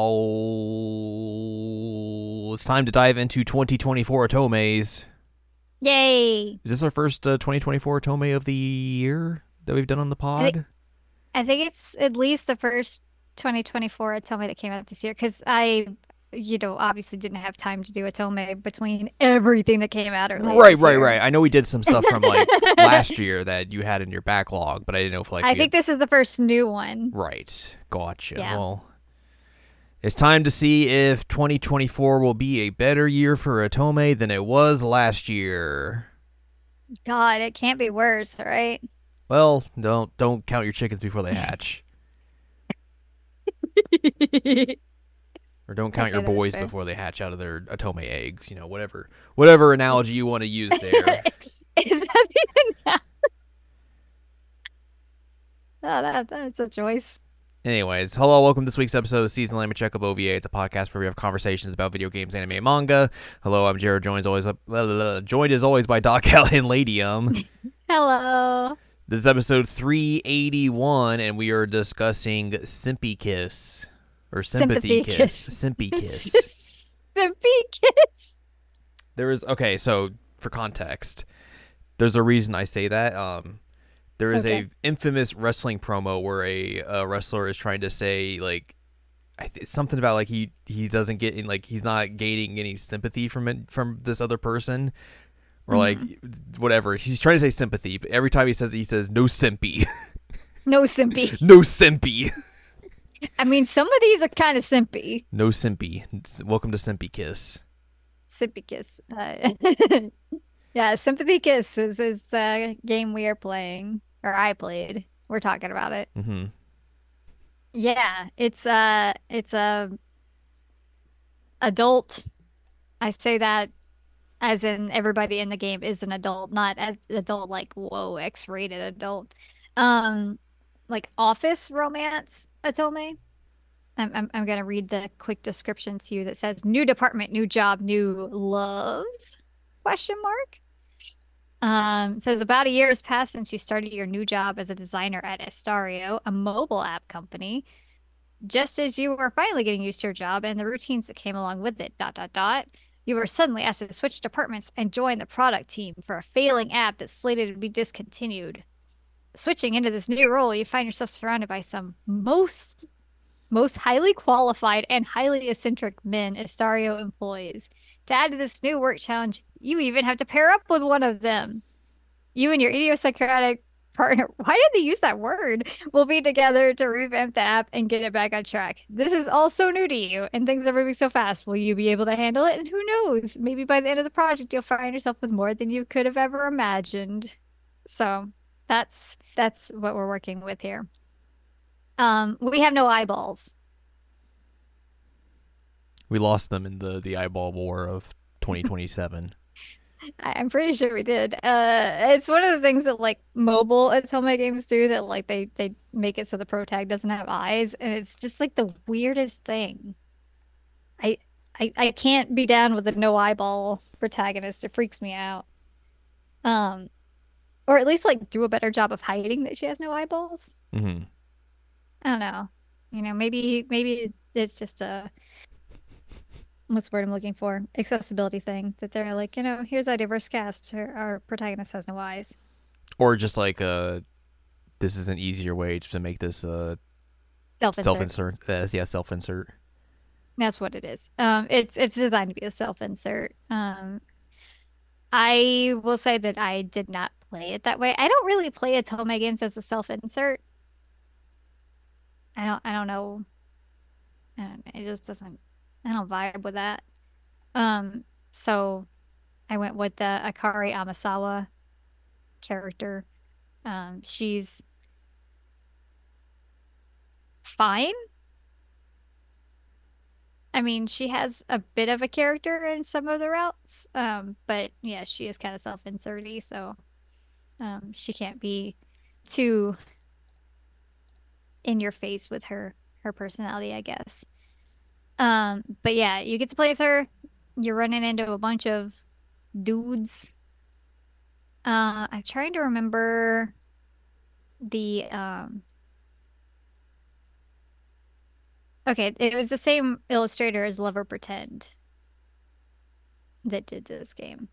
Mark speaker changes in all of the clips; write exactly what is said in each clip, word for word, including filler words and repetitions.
Speaker 1: now it's time to dive into twenty twenty-four Otomes.
Speaker 2: Yay!
Speaker 1: Is this our first uh, twenty twenty-four Otome of the year that we've done on the
Speaker 2: I think
Speaker 1: pod?
Speaker 2: I think it's at least the first twenty twenty-four Otome that came out this year because I, you know, obviously didn't have time to do Otome between everything that came out earlier
Speaker 1: Right,
Speaker 2: this
Speaker 1: right,
Speaker 2: year.
Speaker 1: right. I know we did some stuff from like last year that you had in your backlog, but I didn't know if like
Speaker 2: I
Speaker 1: we had.
Speaker 2: think this is the first new one.
Speaker 1: Right, gotcha.
Speaker 2: Yeah.
Speaker 1: Well, it's time to see if twenty twenty-four will be a better year for Otome than it was last year.
Speaker 2: God, it can't be worse, right?
Speaker 1: Well, don't don't count your chickens before they hatch, or don't count your
Speaker 2: Okay, that is
Speaker 1: boys
Speaker 2: fair.
Speaker 1: before they hatch out of their Otome eggs. You know, whatever whatever analogy you want to use there.
Speaker 2: Is that even now? Oh, that, that's a choice.
Speaker 1: Anyways, hello, welcome to this week's episode of Season Anime Check of O V A. It's a podcast where we have conversations about video games, anime, and manga. Hello, I'm Jared, joined as always, blah, blah, blah, joined as always by Doc Cal and Ladium.
Speaker 2: Hello.
Speaker 1: This is episode three eighty-one, and we are discussing Simpy Kiss. Or Sympathy,
Speaker 2: Sympathy
Speaker 1: Kiss.
Speaker 2: kiss.
Speaker 1: Simpy Kiss.
Speaker 2: Simpy kiss.
Speaker 1: There is, okay, so for context, there's a reason I say that. Um, there is
Speaker 2: Okay.
Speaker 1: a infamous wrestling promo where a, a wrestler is trying to say, like, I th- something about like he he doesn't get in, like he's not gaining any sympathy from it from this other person, or like
Speaker 2: Mhm.
Speaker 1: whatever he's trying to say sympathy, but every time he says it, he says no simpy.
Speaker 2: No simpy.
Speaker 1: No simpy.
Speaker 2: I mean, some of these are kind of simpy.
Speaker 1: No simpy. Welcome to Simpy Kiss.
Speaker 2: Simpy kiss. Uh, yeah, sympathy kiss is is the game we are playing, or I played. We're talking about it.
Speaker 1: Mm-hmm.
Speaker 2: Yeah, it's uh it's a adult. I say that as in everybody in the game is an adult, not as adult like whoa, X-rated adult. Um, like office romance, Atome. I'm, I'm I'm gonna read the quick description to you that says new department, new job, new love? Question mark. Um, it says about a year has passed since you started your new job as a designer at Estario, a mobile app company. Just as you were finally getting used to your job and the routines that came along with it, dot dot dot, you were suddenly asked to switch departments and join the product team for a failing app that's slated to be discontinued. Switching into this new role, you find yourself surrounded by some most most highly qualified and highly eccentric men Estario employs. To add to this new work challenge, you even have to pair up with one of them. You and your idiosyncratic partner, why did they use that word? Will be together to revamp the app and get it back on track. This is all so new to you, and things are moving so fast. Will you be able to handle it? And who knows? Maybe by the end of the project, you'll find yourself with more than you could have ever imagined. So that's that's what we're working with here. Um, we have no eyeballs.
Speaker 1: We lost them in the the eyeball war of twenty twenty-seven.
Speaker 2: I- I'm pretty sure we did. Uh, it's one of the things that like mobile Atome games do that like they they make it so the pro tag doesn't have eyes, and it's just like the weirdest thing. I I I can't be down with a no eyeball protagonist. It freaks me out. Um, or at least like do a better job of hiding that she has no eyeballs.
Speaker 1: Mm-hmm.
Speaker 2: I don't know. You know, maybe maybe it's just a what's the word I'm looking for? Accessibility thing that they're like, you know, here's our diverse cast. Our, our protagonist has no eyes.
Speaker 1: Or just like uh, this is an easier way to make this uh self
Speaker 2: Self-insert.
Speaker 1: insert. Uh, yeah, self insert.
Speaker 2: That's what it is. Um, it's it's designed to be a self-insert. Um, I will say that I did not play it that way. I don't really play Atome games as a self-insert. I don't I don't know. I don't, it just doesn't I don't vibe with that. Um, so I went with the Akari Amasawa character. Um, she's fine. I mean, she has a bit of a character in some of the routes. Um, but yeah, she is kind of self-inserty, so um, she can't be too in your face with her her personality, I guess. Um, but yeah, you get to play as her. You're running into a bunch of dudes. Uh, I'm trying to remember the um Okay, it was the same illustrator as Lover Pretend that did this game.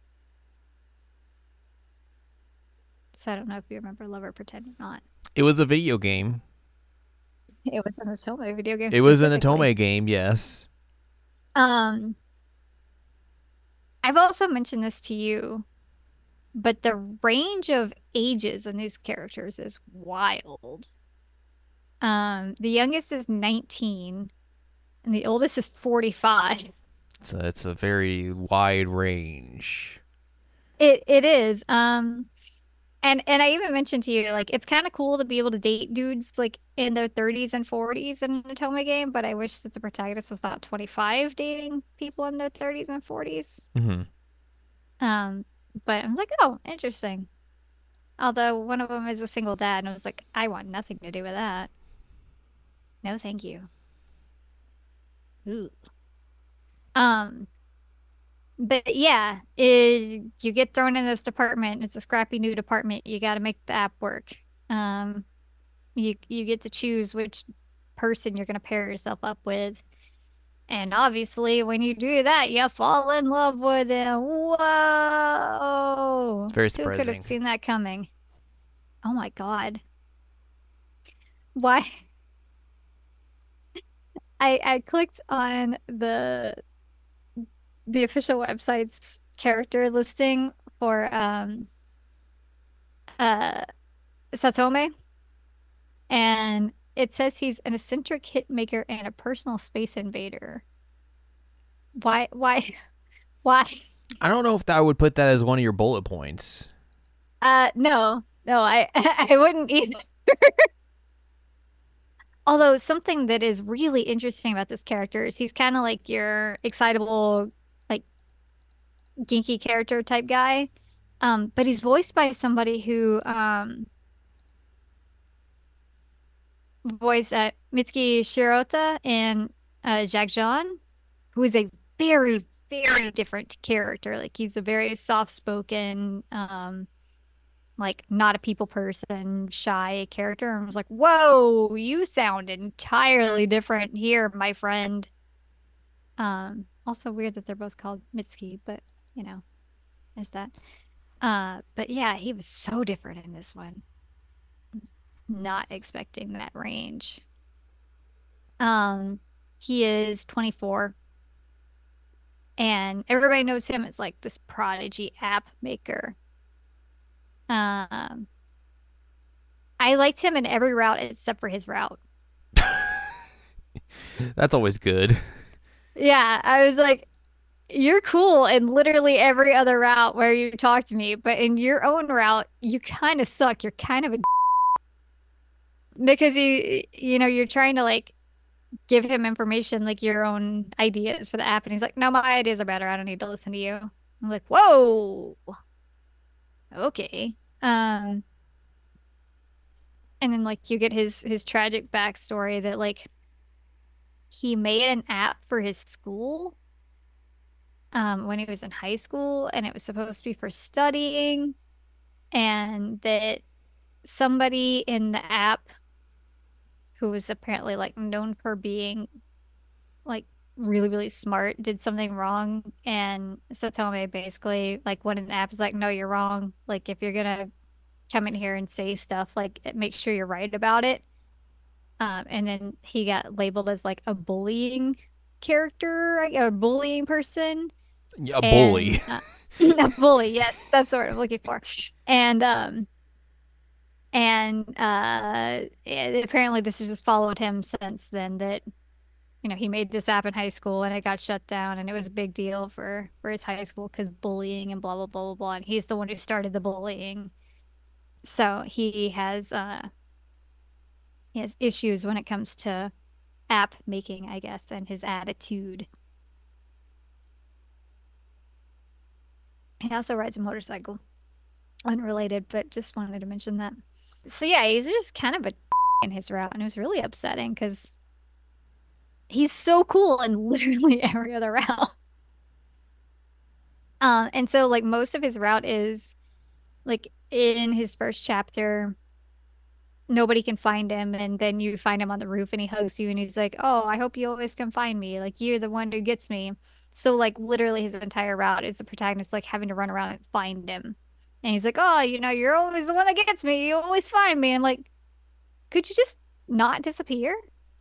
Speaker 2: So I don't know if you remember Lover Pretend or not.
Speaker 1: It was a video game.
Speaker 2: It was an Otome video game
Speaker 1: It was an
Speaker 2: specifically.
Speaker 1: Atome game, yes.
Speaker 2: Um, I've also mentioned this to you, but the range of ages in these characters is wild. Um, the youngest is nineteen and the oldest is forty-five.
Speaker 1: It's a, it's a very wide range.
Speaker 2: It it is. Um, and and I even mentioned to you like it's kind of cool to be able to date dudes like in their thirties and forties in an Otome game, but I wish that the protagonist was not twenty-five dating people in their thirties and forties.
Speaker 1: Hmm.
Speaker 2: Um, but I was like, oh, interesting. Although one of them is a single dad, and I was like, I want nothing to do with that. No, thank you. Ooh. Um, but yeah, it, you get thrown in this department. It's a scrappy new department. You got to make the app work. Um, you you get to choose which person you're going to pair yourself up with. And obviously, when you do that, you fall in love with him.
Speaker 1: It's
Speaker 2: Whoa!
Speaker 1: very
Speaker 2: Who could have
Speaker 1: surprising.
Speaker 2: seen that coming? Oh my God. Why? I I clicked on the the official website's character listing for um uh Satome, and it says he's an eccentric hit maker and a personal space invader. Why why why?
Speaker 1: I don't know if I would put that as one of your bullet points.
Speaker 2: Uh no. No, I I wouldn't either. Although something that is really interesting about this character is he's kind of like your excitable, like ginky character type guy. Um, but he's voiced by somebody who um voiced uh, Mitsuki Shirota and uh, Jack Jean, who is a very, very different character. Like he's a very soft-spoken, um, like not a people person, shy character. And I was like, whoa, you sound entirely different here, my friend. Um, also weird that they're both called Mitsuki, but you know, is that. Uh, but yeah, he was so different in this one. Not expecting that range. Um, he is twenty-four and everybody knows him as like this prodigy app maker. Um, I liked him in every route except for his route.
Speaker 1: That's always good.
Speaker 2: Yeah, I was like, you're cool in literally every other route where you talk to me, but in your own route, you kind of suck. You're kind of a because you you know you're trying to like give him information like your own ideas for the app, and he's like, no, my ideas are better. I don't need to listen to you. I'm like, whoa, okay. Um, and then like you get his his tragic backstory that like he made an app for his school um when he was in high school, and it was supposed to be for studying, and that somebody in the app who was apparently like known for being like really, really smart did something wrong. And Satome basically like when an app is like, no, you're wrong. Like if you're gonna come in here and say stuff, like make sure you're right about it. Um, and then he got labeled as like a bullying character, like, a bullying person.
Speaker 1: A bully.
Speaker 2: And uh, a bully, yes, that's the word I'm looking for. And um and uh it, apparently this has just followed him since then, that you know, he made this app in high school and it got shut down, and it was a big deal for for his high school because bullying and blah blah blah blah blah. And he's the one who started the bullying. So he has uh he has issues when it comes to app making, I guess, and his attitude. He also rides a motorcycle. Unrelated, but just wanted to mention that. So yeah, he's just kind of a in his route, and it was really upsetting because he's so cool in literally every other route. Um, and so like most of his route is like in his first chapter, nobody can find him, and then you find him on the roof and he hugs you and he's like, "Oh, I hope you always can find me. Like you're the one who gets me." So like literally his entire route is the protagonist like having to run around and find him. And he's like, "Oh, you know, you're always the one that gets me. You always find me." And I'm like, "Could you just not disappear?"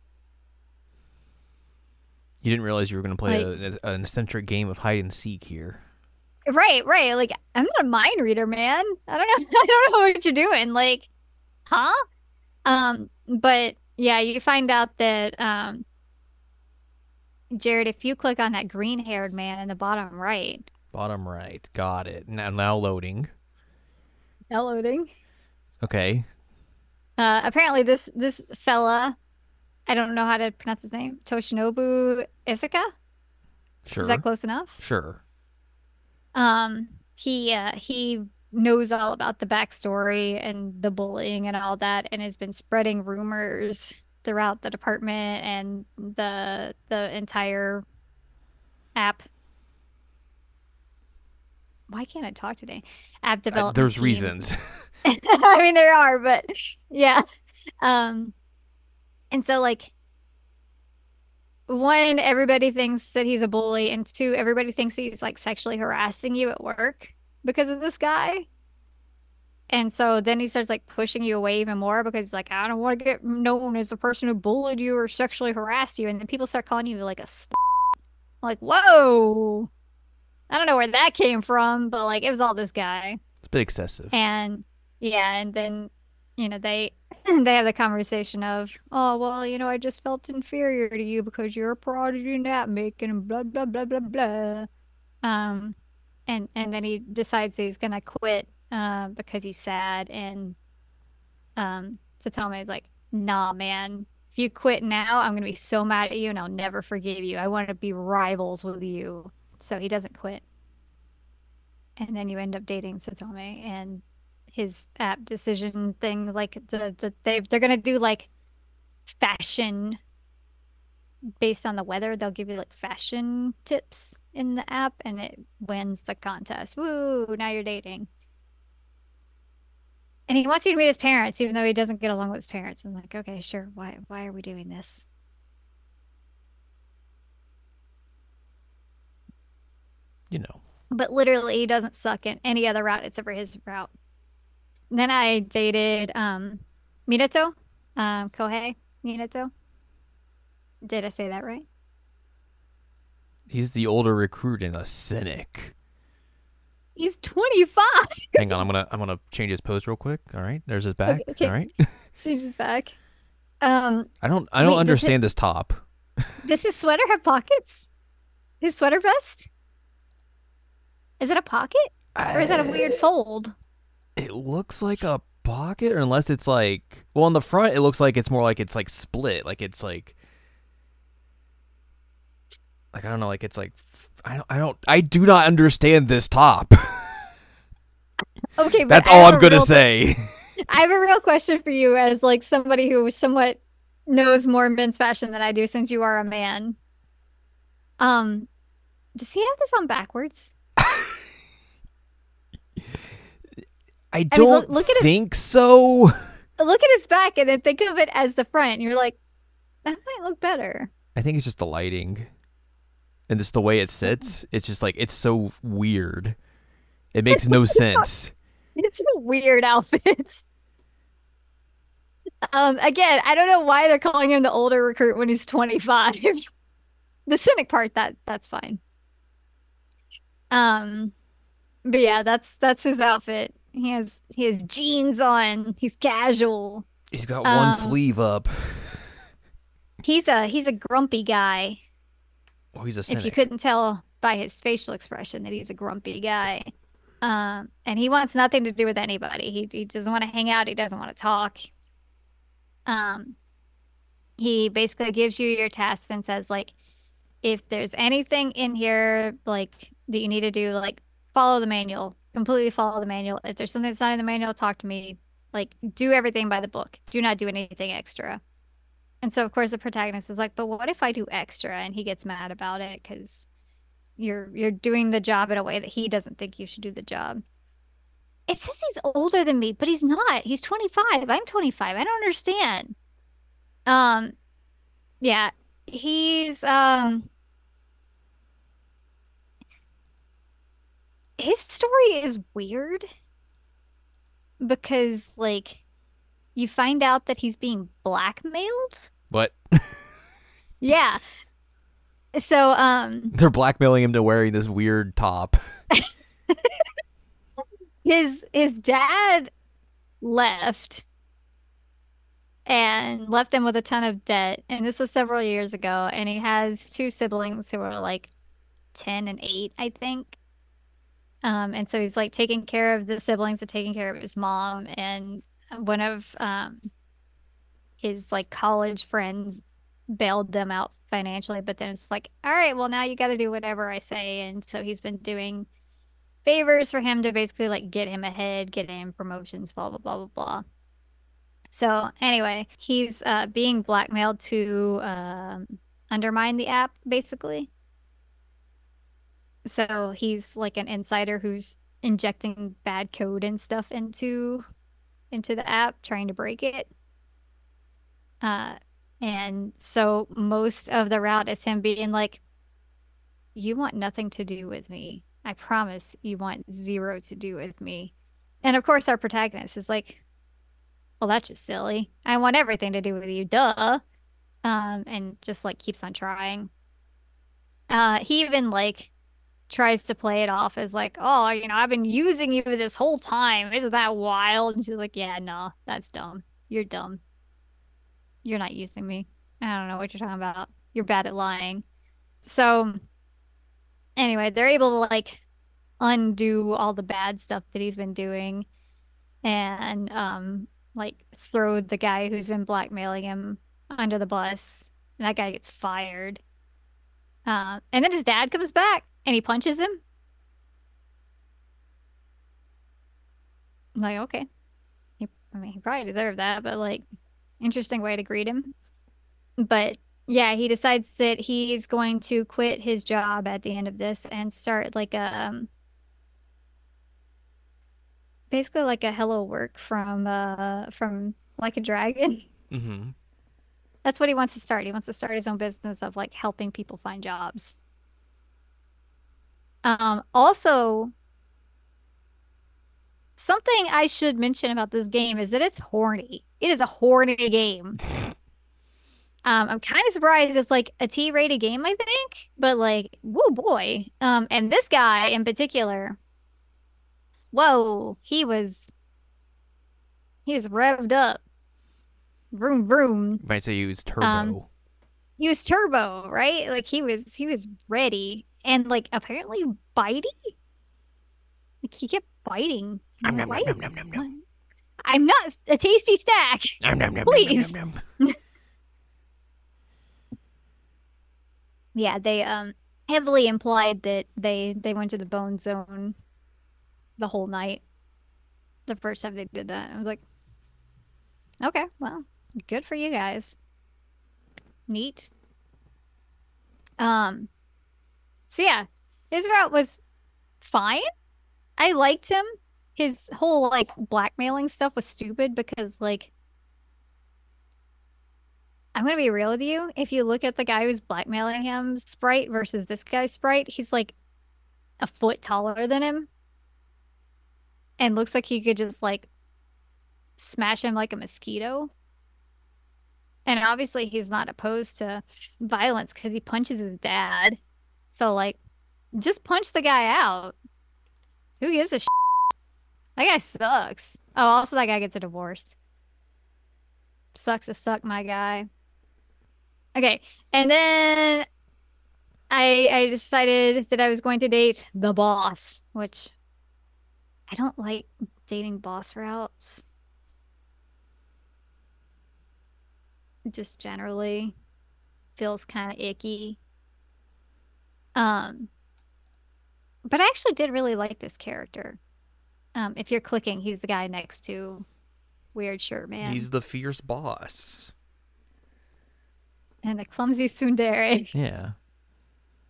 Speaker 1: You didn't realize you were going to play
Speaker 2: Like,
Speaker 1: a, a, an eccentric game of hide and seek here.
Speaker 2: right, right. Like I'm not a mind reader, man. I don't know. I don't know what you're doing. Like, huh? Um, but yeah, you find out that um Jared, if you click on that green-haired man in the bottom right,
Speaker 1: Bottom right. Got it. Now, now loading.
Speaker 2: downloading.
Speaker 1: Okay.
Speaker 2: Uh, apparently this this fella, I don't know how to pronounce his name, Toshinobu Isaka. Is that
Speaker 1: Sure.
Speaker 2: close enough?
Speaker 1: Sure.
Speaker 2: Um, he uh, he knows all about the backstory and the bullying and all that, and has been spreading rumors throughout the department and the the entire app. Why can't I talk today? App
Speaker 1: Uh,
Speaker 2: development
Speaker 1: there's
Speaker 2: team.
Speaker 1: reasons.
Speaker 2: I mean, there are, but yeah. Um, and so like one, everybody thinks that he's a bully, and two, everybody thinks he's like sexually harassing you at work because of this guy. And so then he starts like pushing you away even more because he's like, I don't want to get known as the person who bullied you or sexually harassed you. And then people start calling you like a slut. Like, whoa. I don't know where that came from, but like it was all this guy.
Speaker 1: It's a bit excessive.
Speaker 2: And yeah, and then you know they they have the conversation of, oh well, you know, I just felt inferior to you because you're a prodigy nap making and blah blah blah blah blah. Um, and and then he decides he's gonna quit uh, because he's sad, and um, Satome is like, nah, man. If you quit now, I'm gonna be so mad at you and I'll never forgive you. I want to be rivals with you. So he doesn't quit. And then you end up dating Satome and his app decision thing, like the, the they they're gonna do like fashion based on the weather. They'll give you like fashion tips in the app and it wins the contest. Woo, now you're dating. And he wants you to meet his parents, even though he doesn't get along with his parents. I'm like, okay, sure. Why why are we doing this?
Speaker 1: You know.
Speaker 2: But literally he doesn't suck in any other route except for his route. Then I dated um Minato, um, Kohei Minato. Did I say that right?
Speaker 1: He's the older recruit and a cynic.
Speaker 2: He's twenty-five.
Speaker 1: Hang on, I'm gonna I'm gonna change his pose real quick. All right, there's his back.
Speaker 2: Okay,
Speaker 1: All
Speaker 2: change,
Speaker 1: right.
Speaker 2: change his back. Um,
Speaker 1: I don't I don't
Speaker 2: wait, does it,
Speaker 1: understand this top.
Speaker 2: does his sweater have pockets? His sweater vest? Is it a pocket? Or is that a weird
Speaker 1: I,
Speaker 2: fold?
Speaker 1: it looks like a pocket, or unless it's like, well, on the front it looks like it's more like it's like split, like it's like like I don't know, like it's like I don't I don't I do not understand this top.
Speaker 2: Okay, but
Speaker 1: That's
Speaker 2: I
Speaker 1: all
Speaker 2: have
Speaker 1: I'm
Speaker 2: a
Speaker 1: gonna
Speaker 2: real
Speaker 1: say.
Speaker 2: I have a real question for you as like somebody who somewhat knows more men's fashion than I do since you are a man. Um, does he have this on backwards?
Speaker 1: I
Speaker 2: I mean, look,
Speaker 1: don't
Speaker 2: look at it.
Speaker 1: think so.
Speaker 2: Look at his back and then think of it as the front. And you're like, that might look better.
Speaker 1: I think it's just the lighting and just the way it sits. It's just like it's so weird. It makes no sense.
Speaker 2: It's a weird outfit. Um, again, I don't know why they're calling him the older recruit when he's twenty-five. The cynic part, that that's fine. Um, but yeah, that's that's his outfit. He has he has jeans on. He's casual.
Speaker 1: He's got one
Speaker 2: Um,
Speaker 1: sleeve up.
Speaker 2: he's a he's a grumpy guy.
Speaker 1: Oh, he's a
Speaker 2: If you
Speaker 1: cynic.
Speaker 2: couldn't tell by his facial expression that he's a grumpy guy. Um, and he wants nothing to do with anybody. He he doesn't want to hang out. He doesn't want to talk. Um, he basically gives you your tasks and says like, if there's anything in here like that you need to do, like follow the manual, completely follow the manual. If there's something that's not in the manual, talk to me. Like do everything by the book. Do not do anything extra. And so of course the protagonist is like, but what if I do extra? And he gets mad about it because you're you're doing the job in a way that he doesn't think you should do the job. It says he's older than me, but he's not. He's twenty-five. I'm twenty-five. I don't understand. Um, yeah. He's um his story is weird because like you find out that he's being blackmailed.
Speaker 1: But
Speaker 2: Yeah. So um
Speaker 1: they're blackmailing him to wearing this weird top.
Speaker 2: his his dad left and left them with a ton of debt. And this was several years ago. And he has two siblings who are like ten and eight, I think. Um, and so he's like taking care of the siblings and taking care of his mom. And one of um, his like college friends bailed them out financially. But then it's like, all right, well, now you got to do whatever I say. And so he's been doing favors for him to basically like get him ahead, get him promotions, blah, blah, blah, blah, blah. So anyway, he's uh, being blackmailed to um, undermine the app, basically. So he's like an insider who's injecting bad code and stuff into into the app, trying to break it. Uh, and so most of the route is him being like, "You want nothing to do with me. I promise you want zero to do with me." And of course, our protagonist is like, "Well, that's just silly. I want everything to do with you, duh." Um, and just like keeps on trying. Uh, he even like tries to play it off as like, oh, you know, I've been using you this whole time. Isn't that wild? And she's like, yeah, no, that's dumb. You're dumb. You're not using me. I don't know what you're talking about. You're bad at lying. So anyway, they're able to like undo all the bad stuff that he's been doing and um like throw the guy who's been blackmailing him under the bus. And that guy gets fired. Uh, and then his dad comes back and he punches him. I'm like, okay. He, I mean, he probably deserved that, but like, interesting way to greet him. But yeah, he decides that he's going to quit his job at the end of this and start like a um, basically like a hello work from uh from Like a Dragon.
Speaker 1: Mm-hmm.
Speaker 2: That's what he wants to start. He wants to start his own business of like helping people find jobs. Um, also, something I should mention about this game is that it's horny. It is a horny game. Um, I'm kind of surprised it's like a T-rated game, I think, but like, whoa, boy. Um, and this guy in particular, whoa, he was he was revved up, vroom vroom.
Speaker 1: You might say he was
Speaker 2: Um,
Speaker 1: turbo.
Speaker 2: he was turbo, right? Like he was he was ready and like apparently bitey. Like he kept biting.
Speaker 1: Nom, nom,
Speaker 2: Why?
Speaker 1: nom, nom, nom, nom.
Speaker 2: I'm not a tasty stack.
Speaker 1: Nom, nom, nom, nom, nom,
Speaker 2: Please.
Speaker 1: nom, nom.
Speaker 2: Yeah, they um heavily implied that they they went to the bone zone the whole night. The first time they did that. I was like, okay, well, good for you guys. Neat. Um, so yeah, his route was fine. I liked him. His whole like blackmailing stuff was stupid because like I'm gonna be real with you. If you look at the guy who's blackmailing him, Sprite versus this guy's Sprite, he's like a foot taller than him and looks like he could just like smash him like a mosquito. And obviously he's not opposed to violence because he punches his dad. So like just punch the guy out. Who gives a sh? That guy sucks. Oh, also that guy gets a divorce. Sucks to suck, my guy. Okay, and then I I decided that I was going to date the boss, which I don't like dating boss routes. Just generally feels kind of icky. Um, but I actually did really like this character. Um, if you're clicking, he's the guy next to Weird Shirt Man
Speaker 1: He's the fierce boss.
Speaker 2: and the clumsy tsundere.
Speaker 1: Yeah.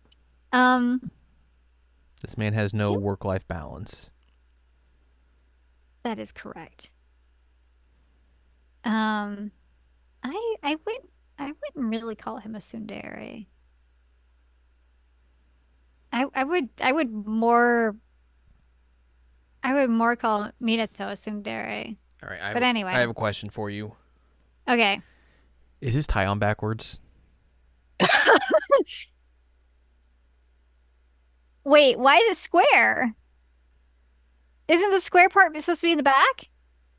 Speaker 2: Um,
Speaker 1: This man has no
Speaker 2: Yep.
Speaker 1: work-life balance.
Speaker 2: That is correct. Um, I I wouldn't I wouldn't really call him a tsundere. I I would I would more I would more call Minato a tsundere.
Speaker 1: All right, I have
Speaker 2: But
Speaker 1: a, I
Speaker 2: anyway,
Speaker 1: have a question for you.
Speaker 2: okay.
Speaker 1: Is his tie on backwards?
Speaker 2: Wait, why is it square? Isn't the square part supposed to be in the back?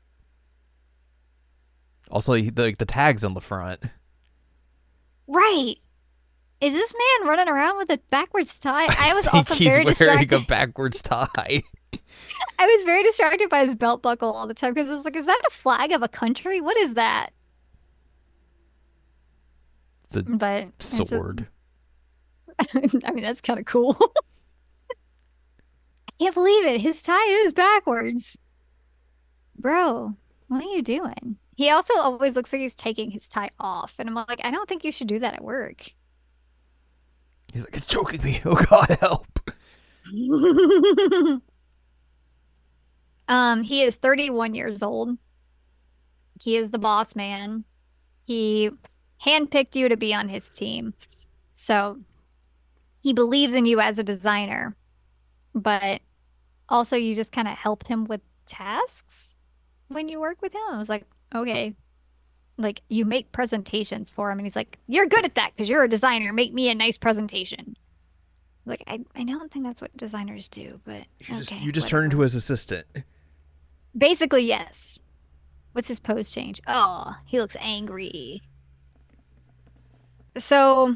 Speaker 1: Also, the the tags on the front.
Speaker 2: Right. Is this man running around with a backwards tie?
Speaker 1: I
Speaker 2: I was
Speaker 1: think
Speaker 2: also
Speaker 1: he's
Speaker 2: very
Speaker 1: wearing a
Speaker 2: distracted.
Speaker 1: backwards tie.
Speaker 2: I was very distracted by his belt buckle all the time because I was like, is that a flag of a country? What is that?
Speaker 1: It's a
Speaker 2: But it's a,
Speaker 1: sword.
Speaker 2: I mean, that's kind of cool. I can't believe it. His tie is backwards. Bro, what are you doing? He also always looks like he's taking his tie off. And I'm like, I don't think you should do that at work.
Speaker 1: He's like, it's choking me. Oh God, help!
Speaker 2: Um, he is thirty-one years old. He is the boss man. He handpicked you to be on his team. So he believes in you as a designer, but also you just kind of help him with tasks when you work with him. I was like, okay, like you make presentations for him, and he's like, you're good at that because you're a designer. Make me a nice presentation. Like, I, I don't think that's what designers do, but
Speaker 1: You just
Speaker 2: okay,
Speaker 1: you just turn into
Speaker 2: whatever.
Speaker 1: his assistant.
Speaker 2: Basically, yes. What's his pose change? Oh, he looks angry. So,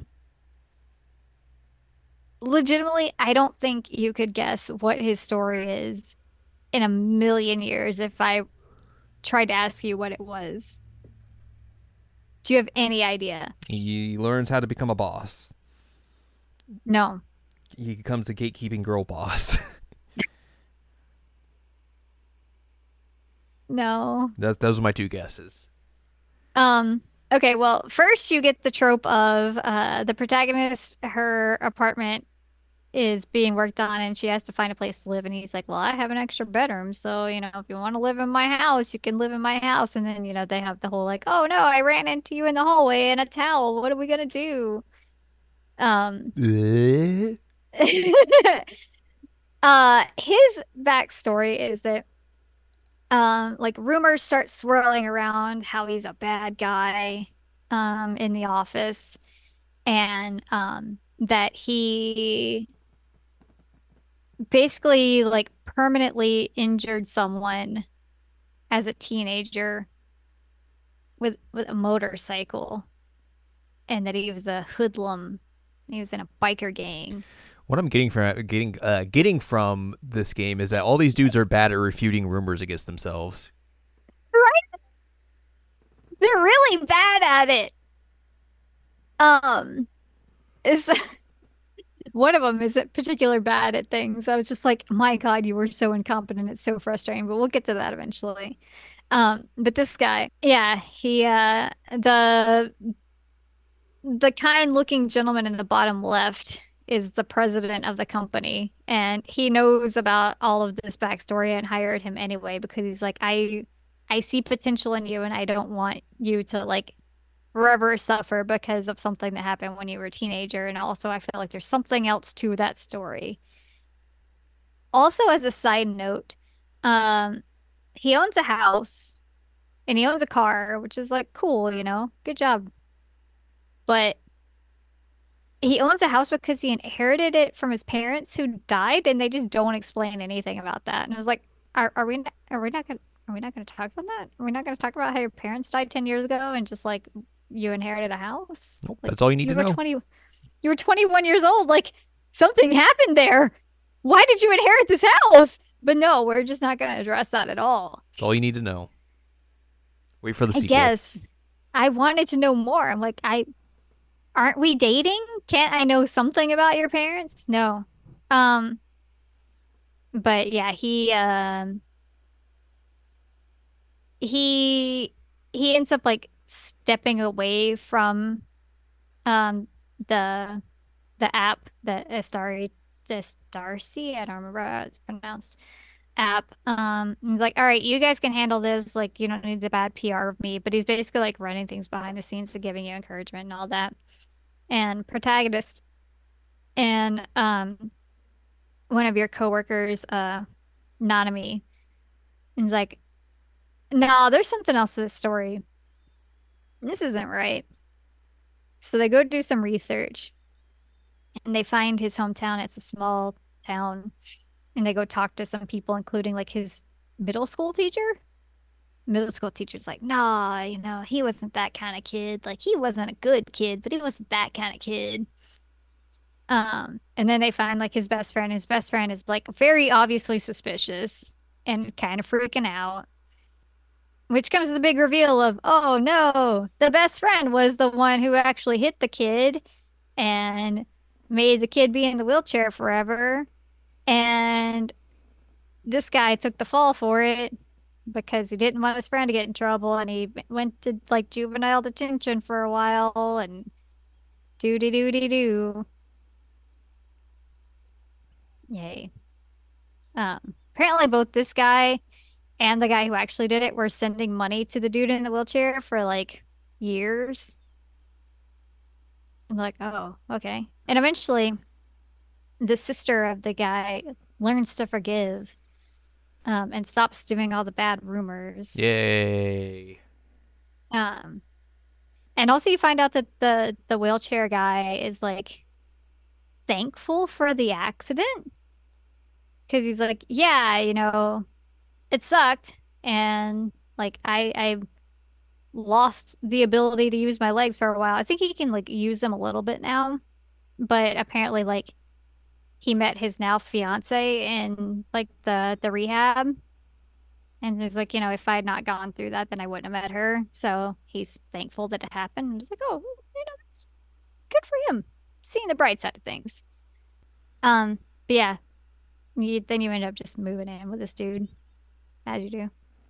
Speaker 2: legitimately, I don't think you could guess what his story is in a million years if I tried to ask you what it was. Do you have any idea?
Speaker 1: He learns how to become a boss.
Speaker 2: No,
Speaker 1: He becomes a gatekeeping girl boss.
Speaker 2: no.
Speaker 1: That's those are my two guesses.
Speaker 2: Um, okay, well, first you get the trope of uh the protagonist, her apartment is being worked on and she has to find a place to live and he's like, "Well, I have an extra bedroom, so, you know, if you want to live in my house, you can live in my house." And then, you know, they have the whole like, "Oh no, I ran into you in the hallway in a towel. What are we gonna do?" Um
Speaker 1: Eh?
Speaker 2: uh his backstory is that um like rumors start swirling around how he's a bad guy um in the office and um that he basically like permanently injured someone as a teenager with with a motorcycle and that he was a hoodlum. He was in a biker gang.
Speaker 1: What I'm getting from getting uh, getting from this game is that all these dudes are bad at refuting rumors against themselves.
Speaker 2: Right? They're really bad at it. Um, is one of them isn't particularly bad at things. I was just like, my God, you were so incompetent. It's so frustrating, but we'll get to that eventually. Um, but this guy, yeah, he uh the the kind looking gentleman in the bottom left is the president of the company, and he knows about all of this backstory and hired him anyway because he's like, I I see potential in you and I don't want you to like forever suffer because of something that happened when you were a teenager. And also I feel like there's something else to that story. Also, as a side note, um, he owns a house and he owns a car, which is like cool, you know, good job. But he owns a house because he inherited it from his parents who died, and they just don't explain anything about that. And I was like, are, are we not, are we not gonna are we not gonna talk about that? Are we not gonna talk about how your parents died ten years ago and just like you inherited a house?
Speaker 1: Nope,
Speaker 2: Like
Speaker 1: that's all you need
Speaker 2: you
Speaker 1: to
Speaker 2: were
Speaker 1: know.
Speaker 2: twenty you were twenty-one years old. Like something happened there. Why did you inherit this house? But no, we're just not gonna address that at all.
Speaker 1: That's all you need to know. Wait for the
Speaker 2: I
Speaker 1: sequel.
Speaker 2: guess I wanted to know more. I'm like, I aren't we dating? Can't I know something about your parents? No. Um, but yeah, he um he he ends up like stepping away from um the the app that Astari Starcy, I don't remember how it's pronounced. app. Um, and he's like, all right, you guys can handle this. Like, you don't need the bad P R of me. But he's basically like running things behind the scenes to giving you encouragement and all that. And protagonist and um one of your coworkers, uh, Nanami, is like, no, there's something else to this story. This isn't right. So they go do some research and they find his hometown. It's a small town. And they go talk to some people, including like his middle school teacher. Middle school teacher's like, nah, you know, he wasn't that kind of kid. Like he wasn't a good kid, but he wasn't that kind of kid. Um, and then they find like his best friend. His best friend is like very obviously suspicious and kind of freaking out, which comes to the big reveal of, oh no, the best friend was the one who actually hit the kid and made the kid be in the wheelchair forever. And this guy took the fall for it because he didn't want his friend to get in trouble and he went to like juvenile detention for a while and doo doo doo doo doo. Yay. Um, apparently both this guy and the guy who actually did it were sending money to the dude in the wheelchair for like years. I'm like, oh, okay. And eventually the sister of the guy learns to forgive, um, and stops doing all the bad rumors.
Speaker 1: Yay.
Speaker 2: Um, and also you find out that the the wheelchair guy is like thankful for the accident because he's like, yeah, you know, it sucked and like I I lost the ability to use my legs for a while. I think he can like use them a little bit now, but apparently like he met his now fiance in like the the rehab. And he's like, you know, if I had not gone through that, then I wouldn't have met her. So he's thankful that it happened. And he's like, oh, you know, that's good for him. Seeing the bright side of things. Um, but yeah, you, then you end up just moving in with this dude, as you do.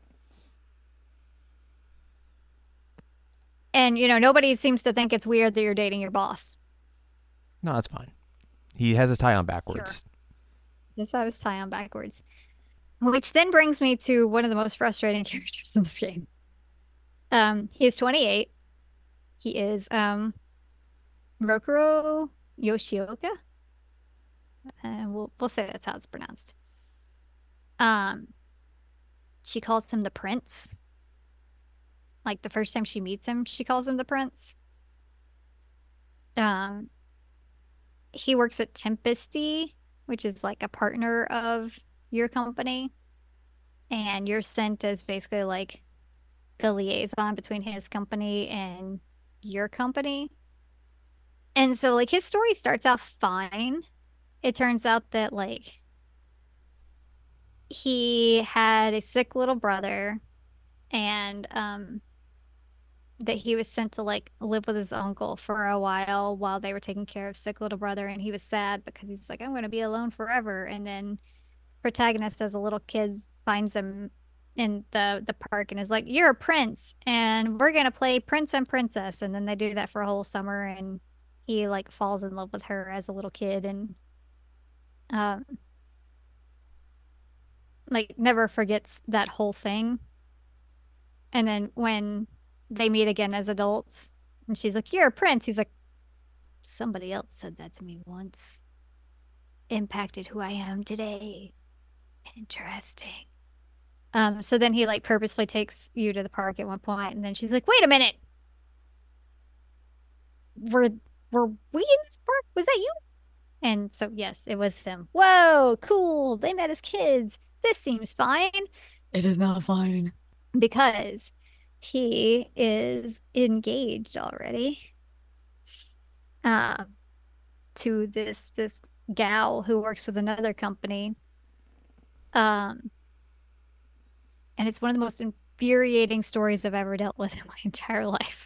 Speaker 2: And you know, nobody seems to think it's weird that you're dating your boss.
Speaker 1: No, that's fine. He has his tie on
Speaker 2: Sure.
Speaker 1: backwards.
Speaker 2: Just had his tie on backwards. Which then brings me to one of the most frustrating characters in this game. Um, he's twenty-eight. He is um Rokuro Yoshioka. And we'll we'll say that's how it's pronounced. Um, she calls him the prince. Like the first time she meets him, she calls him the prince. Um, he works at Tempesty, which is like a partner of your company, and you're sent as basically like the liaison between his company and your company. And so like his story starts out fine. It turns out that like he had a sick little brother and um that he was sent to like live with his uncle for a while while they were taking care of sick little brother and he was sad because he's like I'm going to be alone forever and then protagonist as a little kid finds him in the the park and is like you're a prince and we're going to play prince and princess and then they do that for a whole summer and he like falls in love with her as a little kid and um like never forgets that whole thing. And then when they meet again as adults, and she's like, "You're a prince." He's like, "Somebody else said that to me once. Impacted who I am today. Interesting." Um, so then he like purposefully takes you to the park at one point, and then she's like, "Wait a minute. Were were we in this park? Was that you?" And so yes, it was him. Whoa, cool. They met as kids. This seems fine. It is not fine. Because he is engaged already uh, to this this gal who works with another company. Um, and it's one of the most infuriating stories I've ever dealt with in my entire life.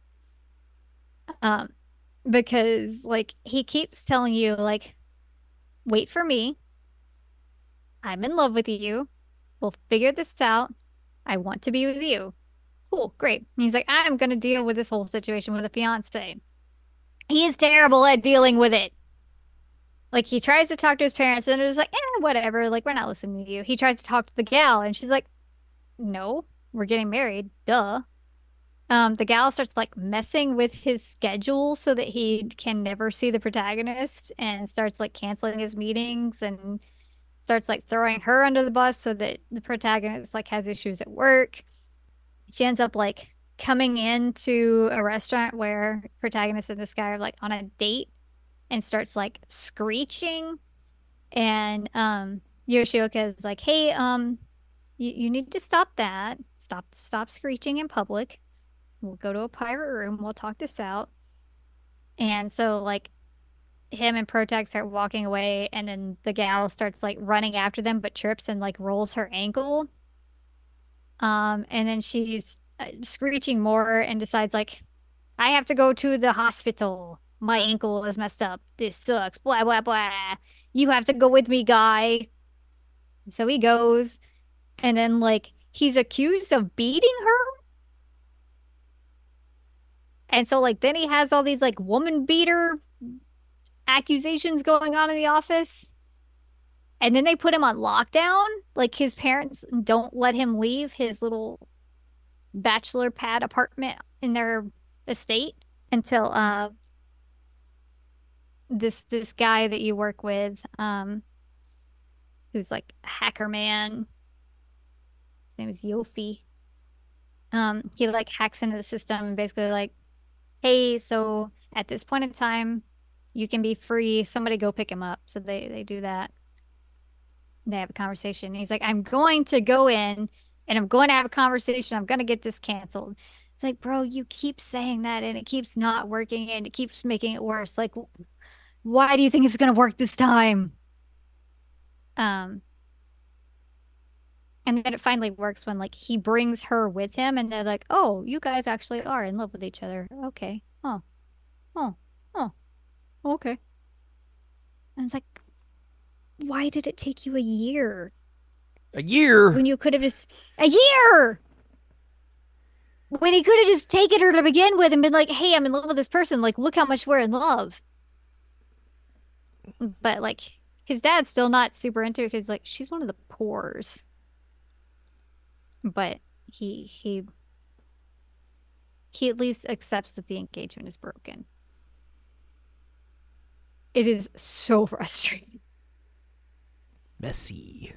Speaker 2: Um, because like he keeps telling you like, wait for me. I'm in love with you. We'll figure this out. I want to be with you. Cool, great. And he's like, I'm gonna deal with this whole situation with a fiance. He is terrible at dealing with it. Like he tries to talk to his parents and they're just like, eh, whatever. Like we're not listening to you. He tries to talk to the gal and she's like, no, we're getting married. Duh. Um, the gal starts like messing with his schedule so that he can never see the protagonist and starts like canceling his meetings and starts like throwing her under the bus so that the protagonist like has issues at work. She ends up like coming into a restaurant where protagonist and this guy are like on a date and starts like screeching and um Yoshioka is like, "Hey, um you, you need to stop that. Stop stop screeching in public. We'll go to a private room. We'll talk this out." And so like him and Protag start walking away and then the gal starts like running after them but trips and like rolls her ankle. Um and then she's uh, screeching more and decides like I have to go to the hospital. My ankle is messed up. This sucks. Blah blah blah. You have to go with me, guy. So he goes and then like he's accused of beating her. And so like then he has all these like woman beater accusations going on in the office. And then they put him on lockdown. Like his parents don't let him leave his little bachelor pad apartment in their estate until uh this this guy that you work with, um, who's like a hacker man. His name is Yofi. Um, he like hacks into the system and basically like, hey, so at this point in time, you can be free. Somebody go pick him up. So they they do that. They have a conversation. He's like, I'm going to go in and I'm going to have a conversation. I'm going to get this canceled. It's like, bro, you keep saying that and it keeps not working and it keeps making it worse. Like, why do you think it's going to work this time? Um, and then it finally works when like he brings her with him and they're like, oh, you guys actually are in love with each other. Okay. Oh, oh, oh, okay. And it's like, why did it take you a year
Speaker 1: A year.
Speaker 2: when you could have just a year when he could have just taken her to begin with and been like, hey, I'm in love with this person. Like, look how much we're in love. But like his dad's still not super into it because like she's one of the poors. But he he he at least accepts that the engagement is broken. It is so frustrating.
Speaker 1: Messy.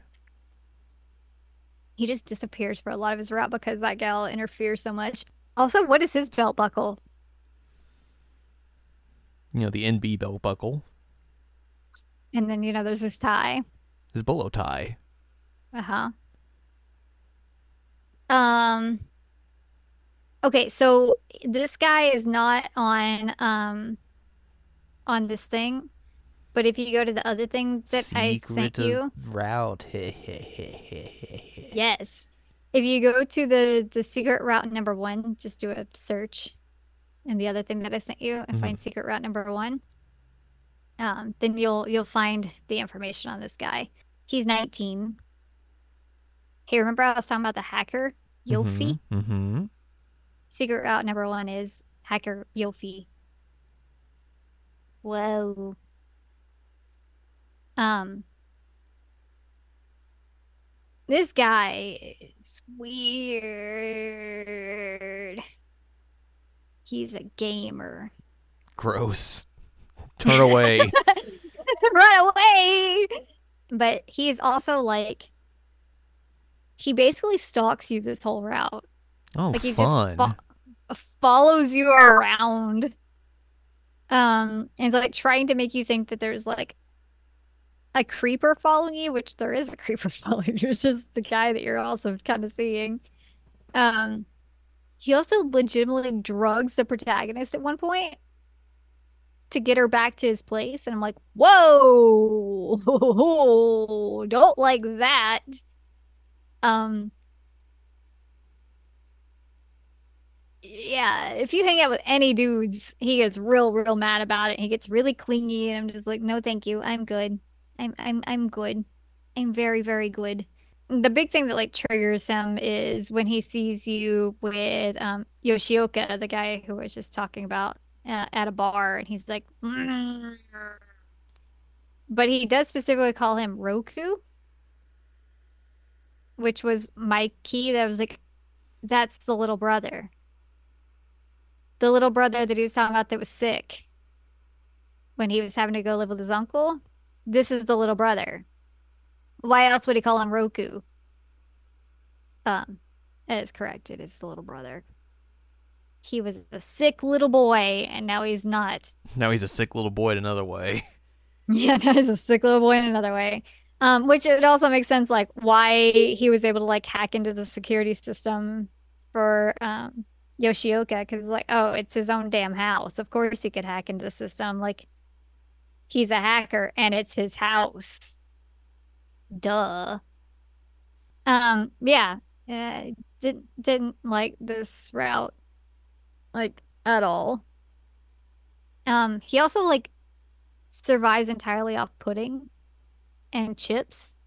Speaker 2: He just disappears for a lot of his route because that gal interferes so much. Also, what is his belt buckle?
Speaker 1: You know, the N B belt buckle.
Speaker 2: And then, you know, there's his tie.
Speaker 1: His bolo tie.
Speaker 2: Uh-huh. Um, okay, so this guy is not on um on this thing, but if you go to the other thing that I sent
Speaker 1: Secret
Speaker 2: you,
Speaker 1: route.
Speaker 2: yes. If you go to the the secret route number one, just do a search in the other thing that I sent you and
Speaker 1: Mhm.
Speaker 2: find secret route number one. Um, then you'll you'll find the information on this guy. He's nineteen. Hey, remember I was talking about the hacker, Yofi?
Speaker 1: Mm-hmm. Mm-hmm.
Speaker 2: Secret route number one is hacker Yofi. Whoa. Um, this guy is weird. He's a gamer.
Speaker 1: Gross. Turn away.
Speaker 2: Run away. But he is also like he basically stalks you this whole route.
Speaker 1: Oh,
Speaker 2: Like he
Speaker 1: fun.
Speaker 2: just fo follows you around. Um, and it's like trying to make you think that there's like a creeper following you, which there is a creeper following you. It's just the guy that you're also kind of seeing. Um, he also legitimately drugs the protagonist at one point to get her back to his place. And I'm like, whoa, don't like that. Um, yeah, if you hang out with any dudes, he gets real, real mad about it. He gets really clingy, and I'm just like, no, thank you. I'm good. I'm I'm I'm good. I'm very, very good. The big thing that like triggers him is when he sees you with um Yoshioka, the guy who was just talking about uh, at a bar, and he's like, "Mm." But he does specifically call him Roku, which was my key that was like, that's the little brother. The little brother that he was talking about that was sick when he was having to go live with his uncle. This is the little brother. Why else would he call him Roku? Um, that is correct. It is the little brother. He was a sick little boy, and now he's not.
Speaker 1: Now he's a sick little boy in another way.
Speaker 2: Yeah, that is a sick little boy in another way. Um, which it also makes sense, like why he was able to like hack into the security system for um Yoshioka, because like, oh, it's his own damn house. Of course he could hack into the system. Like he's a hacker and it's his house. Duh. Um, yeah. Uh, didn't didn't like this route like at all. Um, he also like survives entirely off pudding and chips.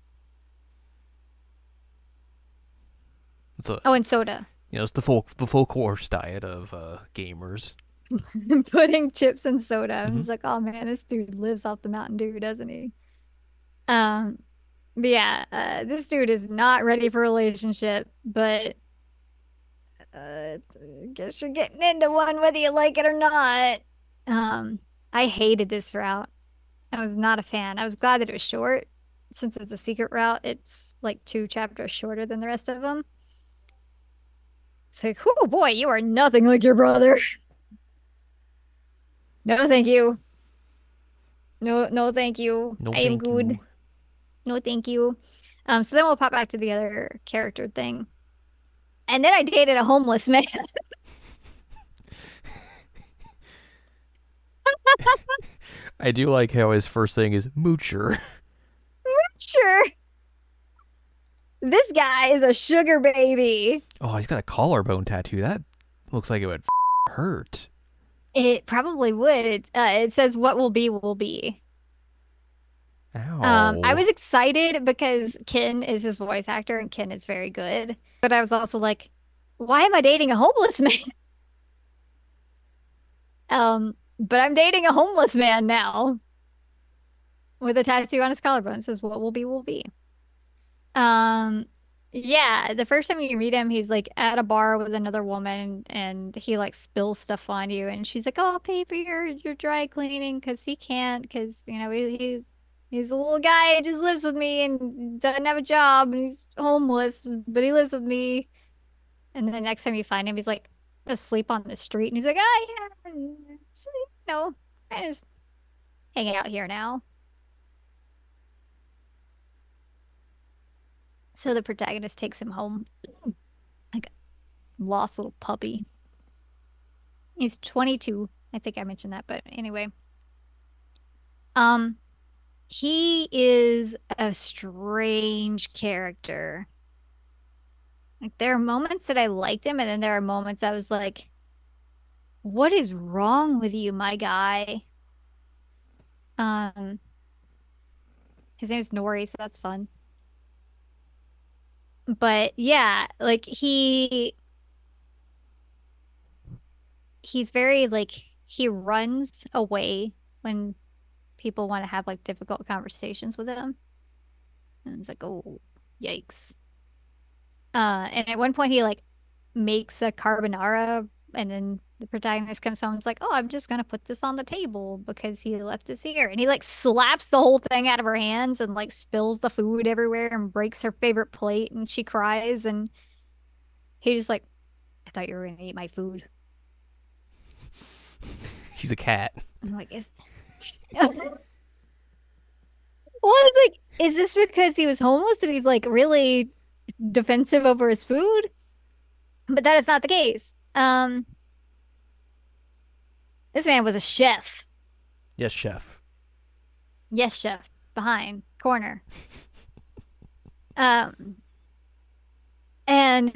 Speaker 1: It's a,
Speaker 2: Oh, and soda.
Speaker 1: you know, it's the full the full course diet of uh, gamers.
Speaker 2: Pudding, chips, and soda. And
Speaker 1: Hmm.
Speaker 2: he's like, oh man, this dude lives off the Mountain Dew, doesn't he? Um, but yeah, uh, this dude is not ready for a relationship, but uh, guess you're getting into one whether you like it or not. Um, I hated this route. I was not a fan. I was glad that it was short. Since it's a secret route, it's like two chapters shorter than the rest of them. It's like, oh boy, you are nothing like your brother. No, thank you. No, no, thank you.
Speaker 1: No,
Speaker 2: I am
Speaker 1: thank
Speaker 2: good.
Speaker 1: you.
Speaker 2: No, thank you. Um, so then we'll pop back to the other character thing. And then I dated a homeless man.
Speaker 1: I do like how his first thing is moocher.
Speaker 2: Sure. This guy is a sugar baby.
Speaker 1: Oh, he's got a collarbone tattoo. That looks like it would hurt.
Speaker 2: It probably would. It, uh, it says what will be will be. Um, I
Speaker 1: Ow.
Speaker 2: was excited because Ken is his voice actor and Ken is very good. But I was also like, why am I dating a homeless man? Um, but I'm dating a homeless man now with a tattoo on his collarbone. It says what will be will be. Um, yeah, the first time you meet him, he's like at a bar with another woman and he like spills stuff on you and she's like, "Oh, I'll pay for your your dry cleaning," because he can't, because you know he, he he's a little guy who just lives with me and doesn't have a job and he's homeless, but he lives with me. And then the next time you find him, he's like asleep on the street and he's like, "Ah, yeah, it's, you know, I just hanging out here now." So the protagonist takes him home like a lost little puppy. He's twenty-two. I think I mentioned that, but anyway. Um, he is a strange character. Like there are moments that I liked him, and then there are moments I was like, "What is wrong with you, my guy?" Um, his name is Nori, so that's fun. But yeah, like he he's very like he runs away when people want to have like difficult conversations with him. And it's like, oh, yikes. Uh, and at one point he like makes a carbonara and then the protagonist comes home and is like, oh, I'm just gonna put this on the table because he left this here. And he like slaps the whole thing out of her hands and like spills the food everywhere and breaks her favorite plate and she cries and he just like, I thought you were gonna eat my food.
Speaker 1: She's a cat.
Speaker 2: I'm like, is well, it's like, is this because he was homeless and he's like really defensive over his food? But that is not the case. Um, this man was a chef.
Speaker 1: Yes, chef.
Speaker 2: Yes, chef. Behind corner. Um, and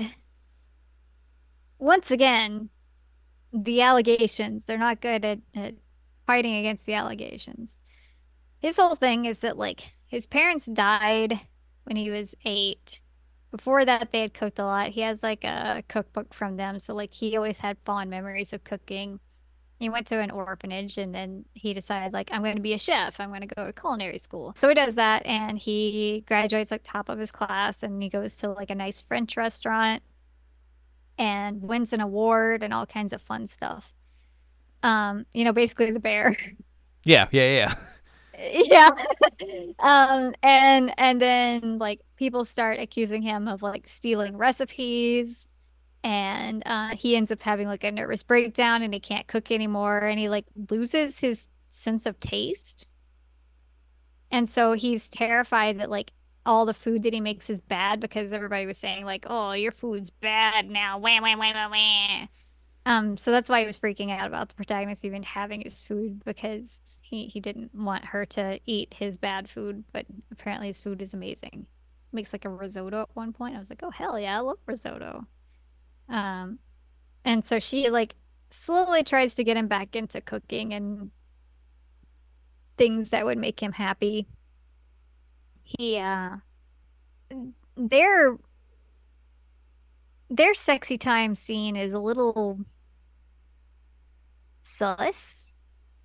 Speaker 2: once again, the allegations, they're not good at, at fighting against the allegations. His whole thing is that like his parents died when he was eight. Before that, they had cooked a lot. He has like a cookbook from them, so like he always had fond memories of cooking. he went to an orphanage and then he decided like I'm going to be a chef. I'm going to go to culinary school. So he does that and he graduates like top of his class and he goes to like a nice French restaurant and wins an award and all kinds of fun stuff. Um, you know, basically the bear.
Speaker 1: Yeah, yeah, yeah.
Speaker 2: Yeah. Um, and and then like people start accusing him of like stealing recipes and uh he ends up having like a nervous breakdown and he can't cook anymore and he like loses his sense of taste. And so he's terrified that like all the food that he makes is bad because everybody was saying like, "Oh, your food's bad now." Wah, wah, wah, wah, wah. Um, so that's why he was freaking out about the protagonist even having his food because he he didn't want her to eat his bad food, but apparently his food is amazing. Makes like a risotto at one point. I was like, "Oh hell yeah, I love risotto." Um, and so she like slowly tries to get him back into cooking and things that would make him happy. He uh their their sexy time scene is a little sus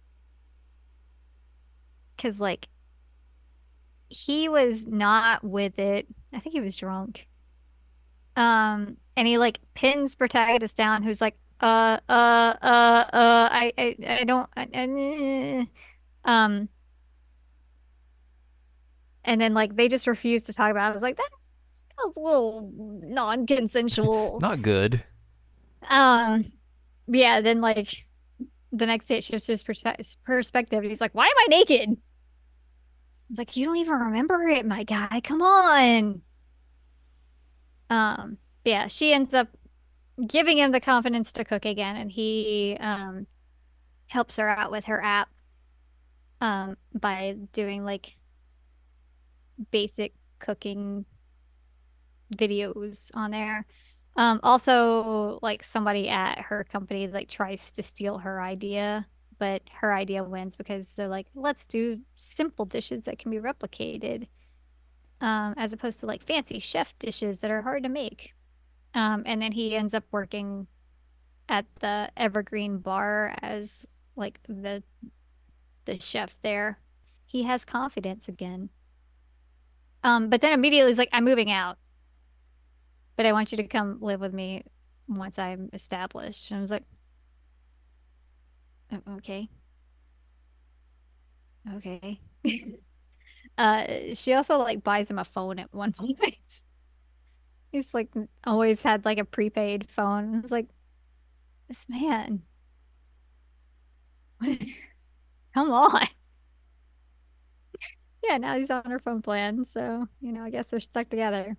Speaker 2: because like he was not with it. I think he was drunk. Um, and he like pins protagonist down, who's like, uh, uh, uh, uh, I, I, I don't, I, I, um, and then like they just refuse to talk about it. I was like, that smells a little non-consensual.
Speaker 1: Not good.
Speaker 2: Um, yeah. Then like the next day, it shifts his pers perspective, and he's like, "Why am I naked?" It's like, "You don't even remember it, my guy. Come on." Um, yeah, she ends up giving him the confidence to cook again, and he um helps her out with her app um by doing like basic cooking videos on there. Um, also, like somebody at her company like tries to steal her idea, but her idea wins because they're like, let's do simple dishes that can be replicated, um, as opposed to like fancy chef dishes that are hard to make. Um, and then he ends up working at the Evergreen Bar as like the the chef there. He has confidence again. Um, but then immediately he's like, I'm moving out, but I want you to come live with me once I'm established. And I was like, "O- okay, okay." Uh, she also like buys him a phone at one point. He's like always had like a prepaid phone. I was like, this man, what is, come on. Yeah, now he's on her phone plan, so you know, I guess they're stuck together.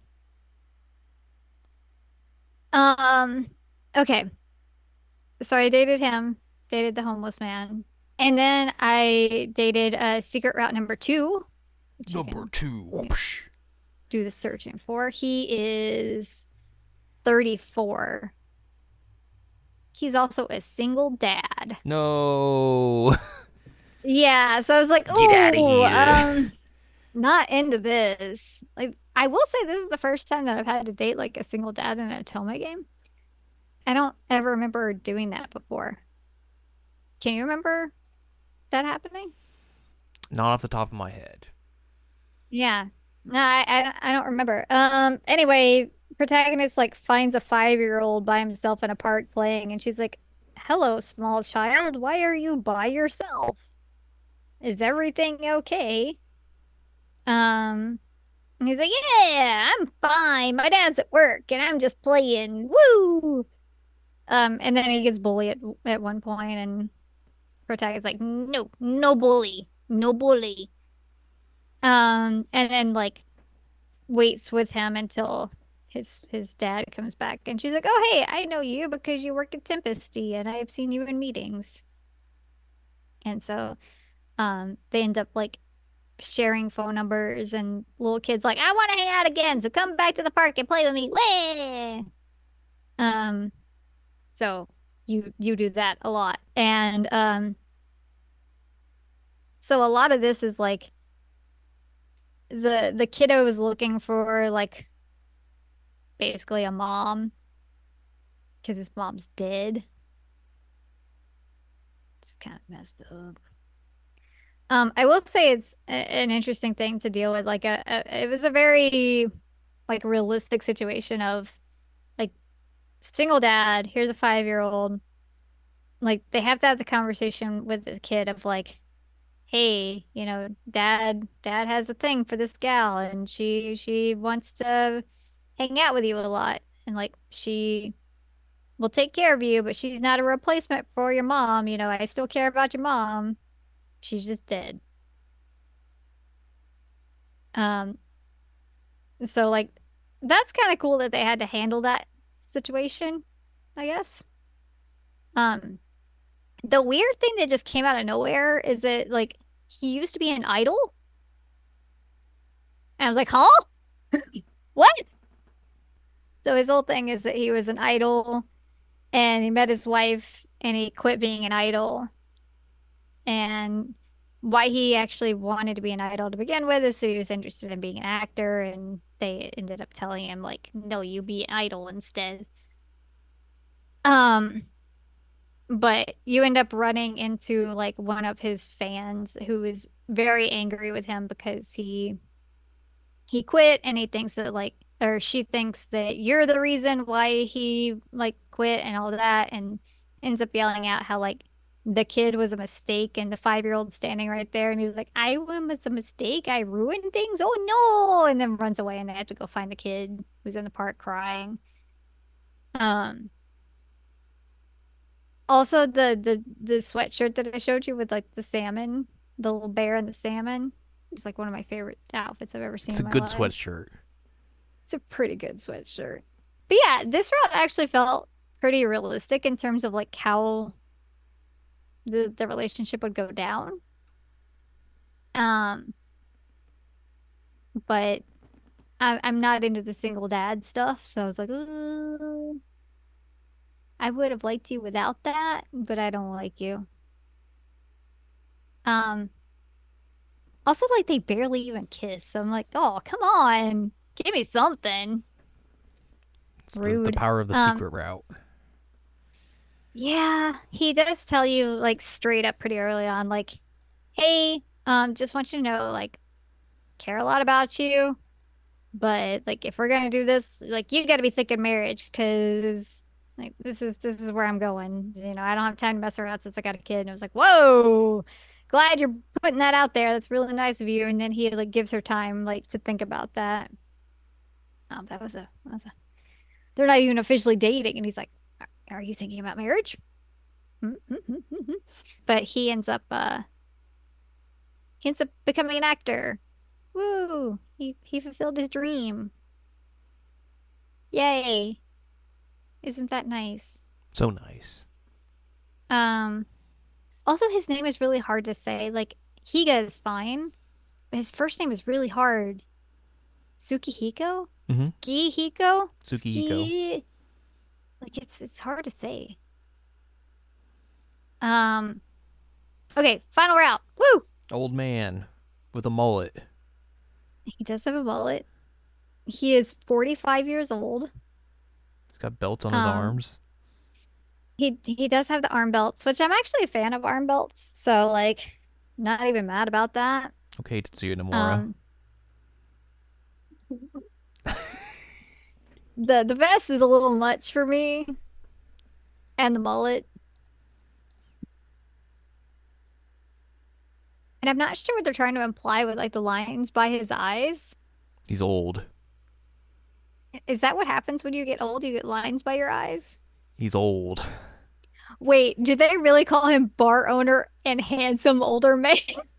Speaker 2: Um, okay. So I dated him, dated the homeless man, and then I dated uh secret route number two, which you
Speaker 1: Number
Speaker 2: can,
Speaker 1: two.
Speaker 2: you know,
Speaker 1: Whoosh.
Speaker 2: do the searching for. He is thirty-four. He's also a single dad.
Speaker 1: No.
Speaker 2: Yeah, so I was like,
Speaker 1: Get out of
Speaker 2: oh,
Speaker 1: here.
Speaker 2: um, not into this. Like, I will say this is the first time that I've had to date like a single dad in a Toma game. I don't ever remember doing that before. Can you remember that happening?
Speaker 1: Not off the top of my head.
Speaker 2: Yeah. No, I, I I don't remember. Um, anyway, protagonist like finds a five-year-old by himself in a park playing, and she's like, "Hello, small child. Why are you by yourself? Is everything okay?" Um, and he's like, "Yeah, I'm fine. My dad's at work, and I'm just playing. Woo!" Um, and then he gets bullied at, at one point, and protagonist's like, "No, no bully, no bully." Um, and then like waits with him until his his dad comes back, and she's like, "Oh, hey, I know you because you work at Tempesty, and I have seen you in meetings." And so, um, they end up like sharing phone numbers, and little kids like, "I want to hang out again, so come back to the park and play with me." Way. Um, so you you do that a lot, and um, so a lot of this is like the the kiddo is looking for like basically a mom because his mom's dead. It's kind of messed up. Um, I will say it's a, an interesting thing to deal with. Like a, a, it was a very like realistic situation of like single dad. Here's a five year old. Like they have to have the conversation with the kid of like, hey, you know, dad, dad has a thing for this gal, and she she wants to hang out with you a lot, and like she will take care of you, but she's not a replacement for your mom. You know, I still care about your mom. She's just dead. Um, so like that's kind of cool that they had to handle that situation, I guess. Um, the weird thing that just came out of nowhere is that like he used to be an idol. And I was like, huh? What? So his whole thing is that he was an idol and he met his wife and he quit being an idol. And why he actually wanted to be an idol to begin with is that he was interested in being an actor, and they ended up telling him like, no, you be an idol instead. Um, but you end up running into like one of his fans who is very angry with him because he he quit and he thinks that like or she thinks that you're the reason why he like quit and all that and ends up yelling out how like the kid was a mistake and the five year old standing right there and he's like I was a mistake, I ruined things, oh no, and then runs away and they have to go find the kid who's in the park crying. um Also the the the sweatshirt that I showed you with like the salmon, the little bear and the salmon, it's like one of my favorite outfits I've ever seen
Speaker 1: It's a
Speaker 2: in my
Speaker 1: good
Speaker 2: life.
Speaker 1: sweatshirt.
Speaker 2: It's a pretty good sweatshirt. But yeah, this route actually felt pretty realistic in terms of like how the the relationship would go down. Um, but I'm I'm not into the single dad stuff, so I was like, "Ooh, I would have liked you without that, but I don't like you." Um, Also like they barely even kiss, so I'm like, "Oh, come on, give me something."
Speaker 1: It's the, the
Speaker 2: Rude.
Speaker 1: power of the
Speaker 2: Um,
Speaker 1: secret route.
Speaker 2: yeah, he does tell you like straight up pretty early on, like, hey, um, just want you to know, like, care a lot about you, but like if we're gonna do this, like you gotta be thinking marriage, because like this is this is where I'm going. You know, I don't have time to mess around since I got a kid. And I was like, whoa, glad you're putting that out there. That's really nice of you. And then he like gives her time like to think about that. Um, that was a that was a they're not even officially dating, and he's like, are you thinking about marriage? But he ends up uh he ends up becoming an actor. Woo! He he fulfilled his dream. Yay! Isn't that nice?
Speaker 1: So nice.
Speaker 2: Um, Also his name is really hard to say. Like Higa is fine, but his first name is really hard. Tsukihiko?
Speaker 1: Mm-hmm.
Speaker 2: Ski-hiko?
Speaker 1: Tsukihiko.
Speaker 2: Ski like it's it's hard to say. Um, okay, final route. Woo!
Speaker 1: Old man with a mullet.
Speaker 2: He does have a mullet. He is forty-five years old.
Speaker 1: He's got belts on his
Speaker 2: Um,
Speaker 1: arms.
Speaker 2: he he does have the arm belts, which I'm actually a fan of arm belts, so like not even mad about that.
Speaker 1: Okay, Tetsuya Nomura.
Speaker 2: Um, the the vest is a little much for me, and the mullet. And I'm not sure what they're trying to imply with like the lines by his eyes.
Speaker 1: He's old.
Speaker 2: Is that what happens when you get old? You get lines by your eyes?
Speaker 1: He's old.
Speaker 2: Wait, do they really call him bar owner and handsome older man?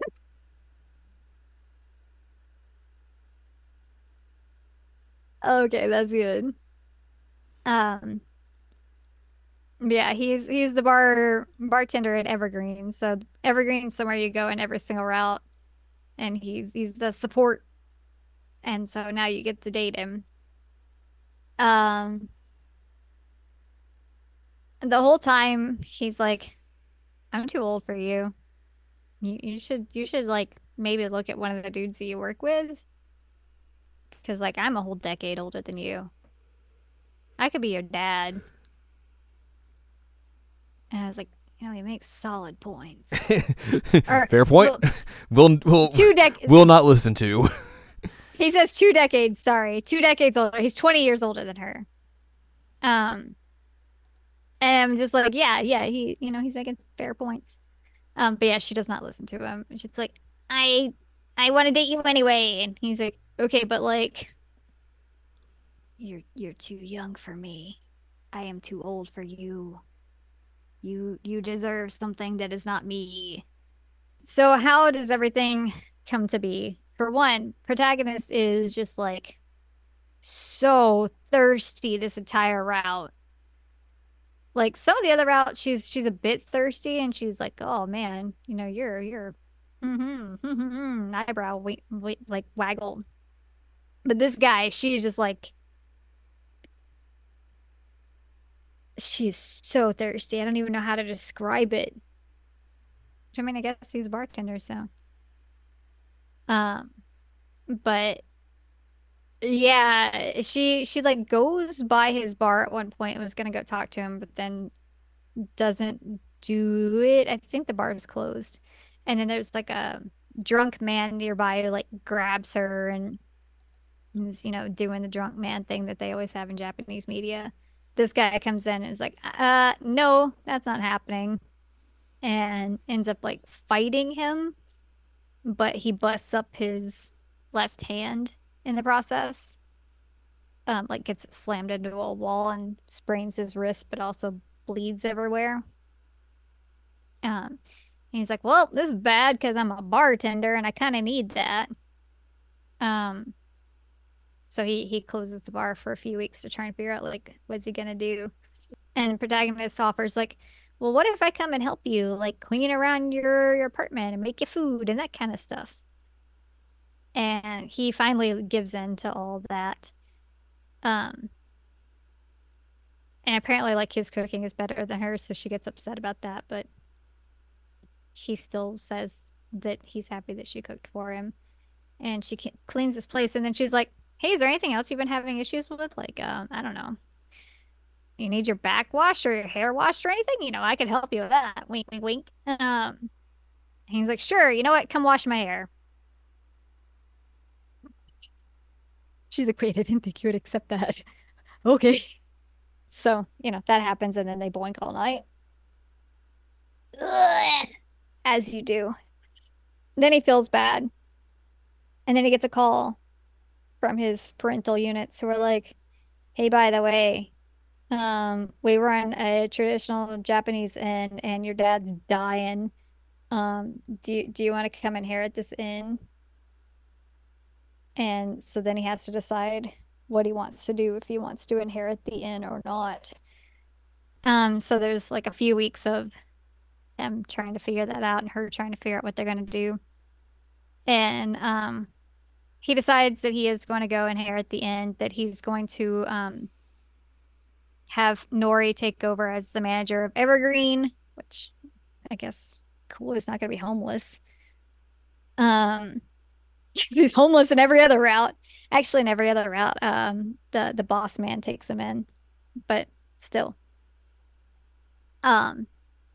Speaker 2: Okay, that's good. Um, yeah, he's he's the bar bartender at Evergreen. So Evergreen's somewhere you go in every single route, and he's he's the support, and so now you get to date him. Um, the whole time he's like, "I'm too old for you. You you should you should like maybe look at one of the dudes that you work with, because like I'm a whole decade older than you. I could be your dad." And I was like, you know, he makes solid points. Or
Speaker 1: Fair point.
Speaker 2: Well,
Speaker 1: we'll we'll
Speaker 2: two decades.
Speaker 1: will not listen to.
Speaker 2: He says two decades. Sorry, two decades older. He's twenty years older than her. Um, and I'm just like, yeah, yeah. He, you know, he's making fair points. Um, but yeah, she does not listen to him. She's like, I, I want to date you anyway. And he's like, okay, but like, you're you're too young for me. I am too old for you. You you deserve something that is not me. So how does everything come to be? For one, protagonist is just like so thirsty this entire route. Like some of the other routes, she's she's a bit thirsty and she's like, "Oh man, you know, you're you're mm-hmm, mm-hmm, eyebrow wait, wait, like waggle." But this guy, she's just like she's so thirsty. I don't even know how to describe it. Which, I mean, I guess he's a bartender, so. Um, but yeah, she she like goes by his bar at one point and was gonna go talk to him, but then doesn't do it. I think the bar is closed. And then there's like a drunk man nearby who like grabs her and is, you know, doing the drunk man thing that they always have in Japanese media. This guy comes in and is like, uh, no, that's not happening. And ends up like fighting him, but he busts up his left hand in the process. Um, like gets it slammed into a wall and sprains his wrist, but also bleeds everywhere. Um, and he's like, "Well, this is bad because I'm a bartender and I kind of need that." Um, so he he closes the bar for a few weeks to try and figure out like what's he gonna do. And the protagonist offers like, "Well, what if I come and help you, like clean around your your apartment and make you food and that kind of stuff?" And he finally gives in to all that. Um, and apparently, like his cooking is better than hers, so she gets upset about that. But he still says that he's happy that she cooked for him, and she cleans this place. And then she's like, "Hey, is there anything else you've been having issues with? Like, um, I don't know, you need your back washed or your hair washed or anything? You know, I could help you with that." Wink, wink, wink. Um, he's like, "Sure, you know what? Come wash my hair." She's like, "Wait, I didn't think you would accept that." Okay. So, you know, that happens, and then they boink all night. Ugh, as you do. Then he feels bad. And then he gets a call from his parental units who are like, "Hey, by the way, um, we run a traditional Japanese inn and your dad's dying. Um, do you, do you want to come inherit this inn?" And so then he has to decide what he wants to do, if he wants to inherit the inn or not. Um, so there's like a few weeks of him trying to figure that out and her trying to figure out what they're going to do. And um, he decides that he is going to go inherit the inn, that he's going to um, have Nori take over as the manager of Evergreen, which I guess cool, he's not going to be homeless. Um, because he's homeless in every other route. Actually, in every other route, um, the the boss man takes him in, but still, um,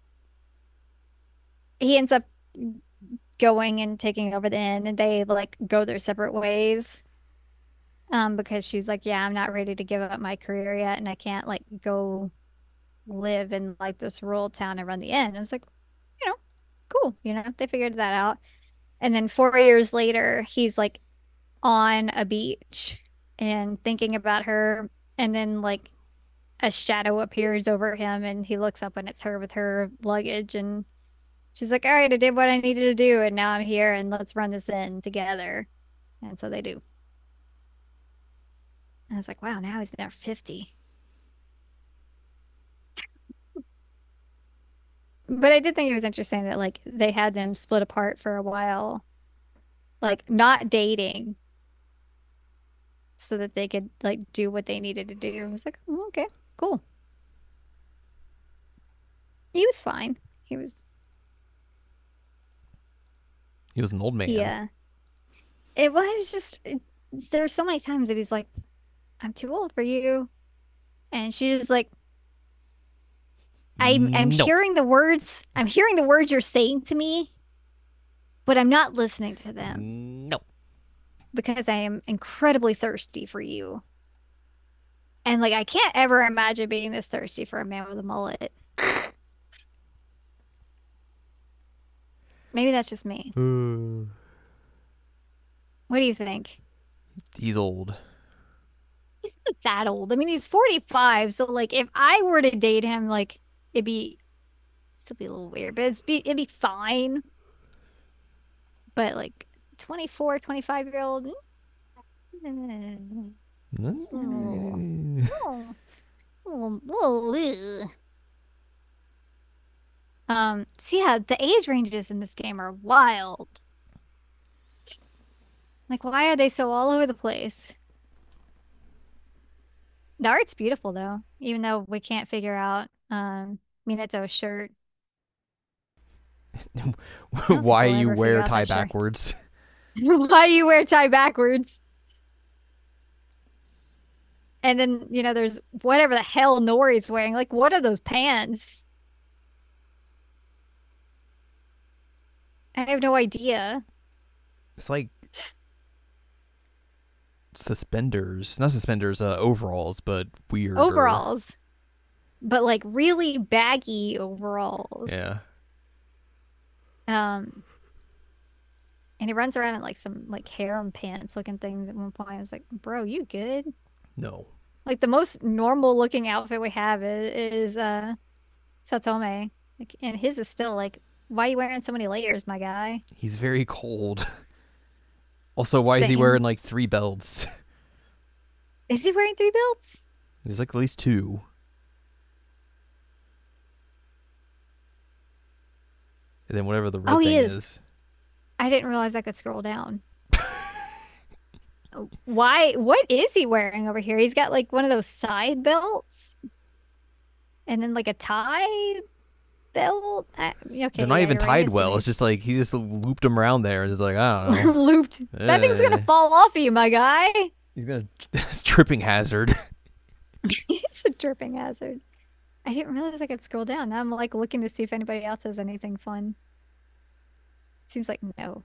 Speaker 2: he ends up going and taking over the inn, and they like go their separate ways. Um, because she's like, "Yeah, I'm not ready to give up my career yet, and I can't like go live in like this rural town and run the inn." I was like, you know, cool. You know, they figured that out. And then four years later, he's like on a beach and thinking about her. And then like a shadow appears over him and he looks up and it's her with her luggage. And she's like, "All right, I did what I needed to do. And now I'm here and let's run this in together." And so they do. And I was like, wow, now he's now fifty. But I did think it was interesting that like they had them split apart for a while, like not dating, so that they could like do what they needed to do. I was like, oh, okay, cool. He was fine. He was,
Speaker 1: He was an old man.
Speaker 2: yeah. It was just it, there's so many times that he's like, "I'm too old for you," and she's like, I'm I'm
Speaker 1: No.
Speaker 2: hearing the words. I'm hearing the words you're saying to me, but I'm not listening to them
Speaker 1: No.
Speaker 2: because I am incredibly thirsty for you. And like I can't ever imagine being this thirsty for a man with a mullet. Maybe that's just me. What do you think?
Speaker 1: He's old.
Speaker 2: He's not that old. I mean, he's forty-five, so like if I were to date him, like it'd be still be a little weird, but it's be it'd be fine. But like twenty-four, twenty-five year old, mm, oh, oh, oh, oh, ugh. Um, so yeah, the age ranges in this game are wild. Like, why are they so all over the place? The art's beautiful though, even though we can't figure out um Minato's shirt. I don't think
Speaker 1: Why
Speaker 2: we'll
Speaker 1: you
Speaker 2: ever figure
Speaker 1: wear
Speaker 2: out
Speaker 1: tie
Speaker 2: that shirt.
Speaker 1: backwards?
Speaker 2: Why you wear tie backwards? And then, you know, there's whatever the hell Nori's wearing. Like, what are those pants? I have no idea.
Speaker 1: It's like suspenders, not suspenders, uh, overalls, but weirder.
Speaker 2: Overalls, but like really baggy overalls.
Speaker 1: Yeah.
Speaker 2: Um, and he runs around in like some like harem pants looking things at one point. I was like, bro, you good?
Speaker 1: No.
Speaker 2: Like the most normal looking outfit we have is, is uh Satome. Like, and his is still like, why are you wearing so many layers, my guy?
Speaker 1: He's very cold. Also, why is he
Speaker 2: Same.
Speaker 1: wearing like three belts?
Speaker 2: Is he wearing three belts?
Speaker 1: There's like at least two. And then whatever the red
Speaker 2: Oh, he
Speaker 1: thing
Speaker 2: is.
Speaker 1: is.
Speaker 2: I didn't realize I could scroll down. Why? What is he wearing over here? He's got like one of those side belts and then like a tie belt. I, okay,
Speaker 1: They're not
Speaker 2: yeah,
Speaker 1: even
Speaker 2: you're right,
Speaker 1: tied
Speaker 2: it's
Speaker 1: well.
Speaker 2: too
Speaker 1: It's just like he just looped them around there and is like, I don't
Speaker 2: many-
Speaker 1: know.
Speaker 2: looped. That thing's gonna
Speaker 1: Eh.
Speaker 2: fall off of you, my guy.
Speaker 1: He's gonna tripping hazard.
Speaker 2: It's a dripping hazard. I didn't realize I could scroll down. Now I'm like looking to see if anybody else has anything fun. Seems like no.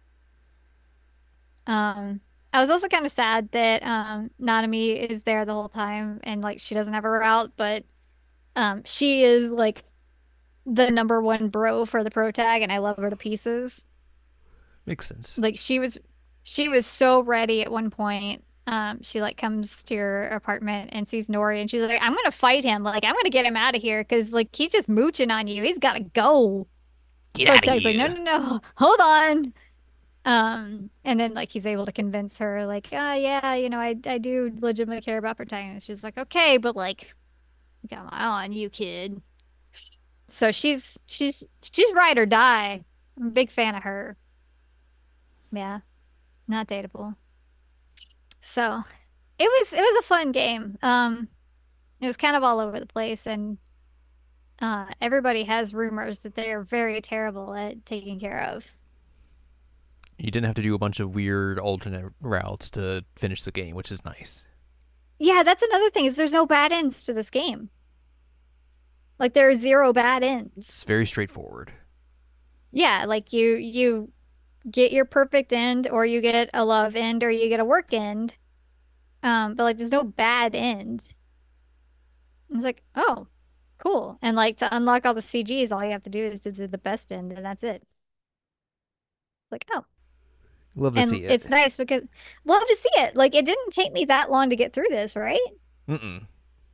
Speaker 2: Um, I was also kind of sad that um Nanami is there the whole time and like she doesn't have a route, but um she is like the number one bro for the pro tag and I love her to pieces.
Speaker 1: Makes sense.
Speaker 2: Like she was she was so ready at one point. Um, she like comes to your apartment and sees Nori and she's like, I'm gonna fight him. Like, I'm gonna get him out of here because like he's just mooching on you. He's gotta go.
Speaker 1: Get
Speaker 2: Pro
Speaker 1: out of
Speaker 2: tag's like, no,
Speaker 1: here.
Speaker 2: no, no, hold on. Um, and then like he's able to convince her, like, oh yeah, you know, I I do legitimately care about protagonists. She's like, okay, but like, I got my eye on you, kid. So she's she's she's ride or die. I'm a big fan of her. Yeah, not dateable. So it was it was a fun game. Um, it was kind of all over the place, and uh, everybody has rumors that they are very terrible at taking care of.
Speaker 1: You didn't have to do a bunch of weird alternate routes to finish the game, which is nice.
Speaker 2: Yeah, that's another thing is there's no bad ends to this game. Like there are zero bad ends.
Speaker 1: It's very straightforward.
Speaker 2: Yeah, like you you get your perfect end or you get a love end or you get a work end. Um, but like there's no bad end. It's like, oh, cool. And like to unlock all the C Gs, all you have to do is do the the best end and that's it. Like, oh.
Speaker 1: Love to
Speaker 2: And
Speaker 1: see it.
Speaker 2: it's nice because love to see it. Like it didn't take me that long to get through this, right?
Speaker 1: Mm-mm.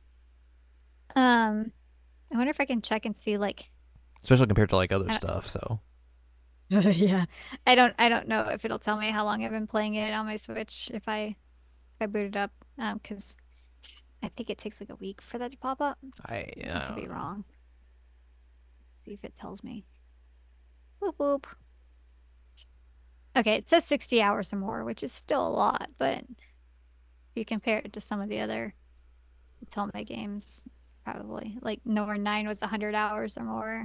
Speaker 2: Um, I wonder if I can check and see like
Speaker 1: Especially compared to like other
Speaker 2: I
Speaker 1: stuff. So
Speaker 2: yeah. I don't I don't know if it'll tell me how long I've been playing it on my Switch if I if I boot it up. Um, because I think it takes like a week for that to pop up.
Speaker 1: I, I
Speaker 2: I could be
Speaker 1: don't know.
Speaker 2: wrong. Let's see if it tells me. Whoop whoop. Okay, it says sixty hours or more, which is still a lot, but if you compare it to some of the other Otome games, probably like Nor nine was one hundred hours or more.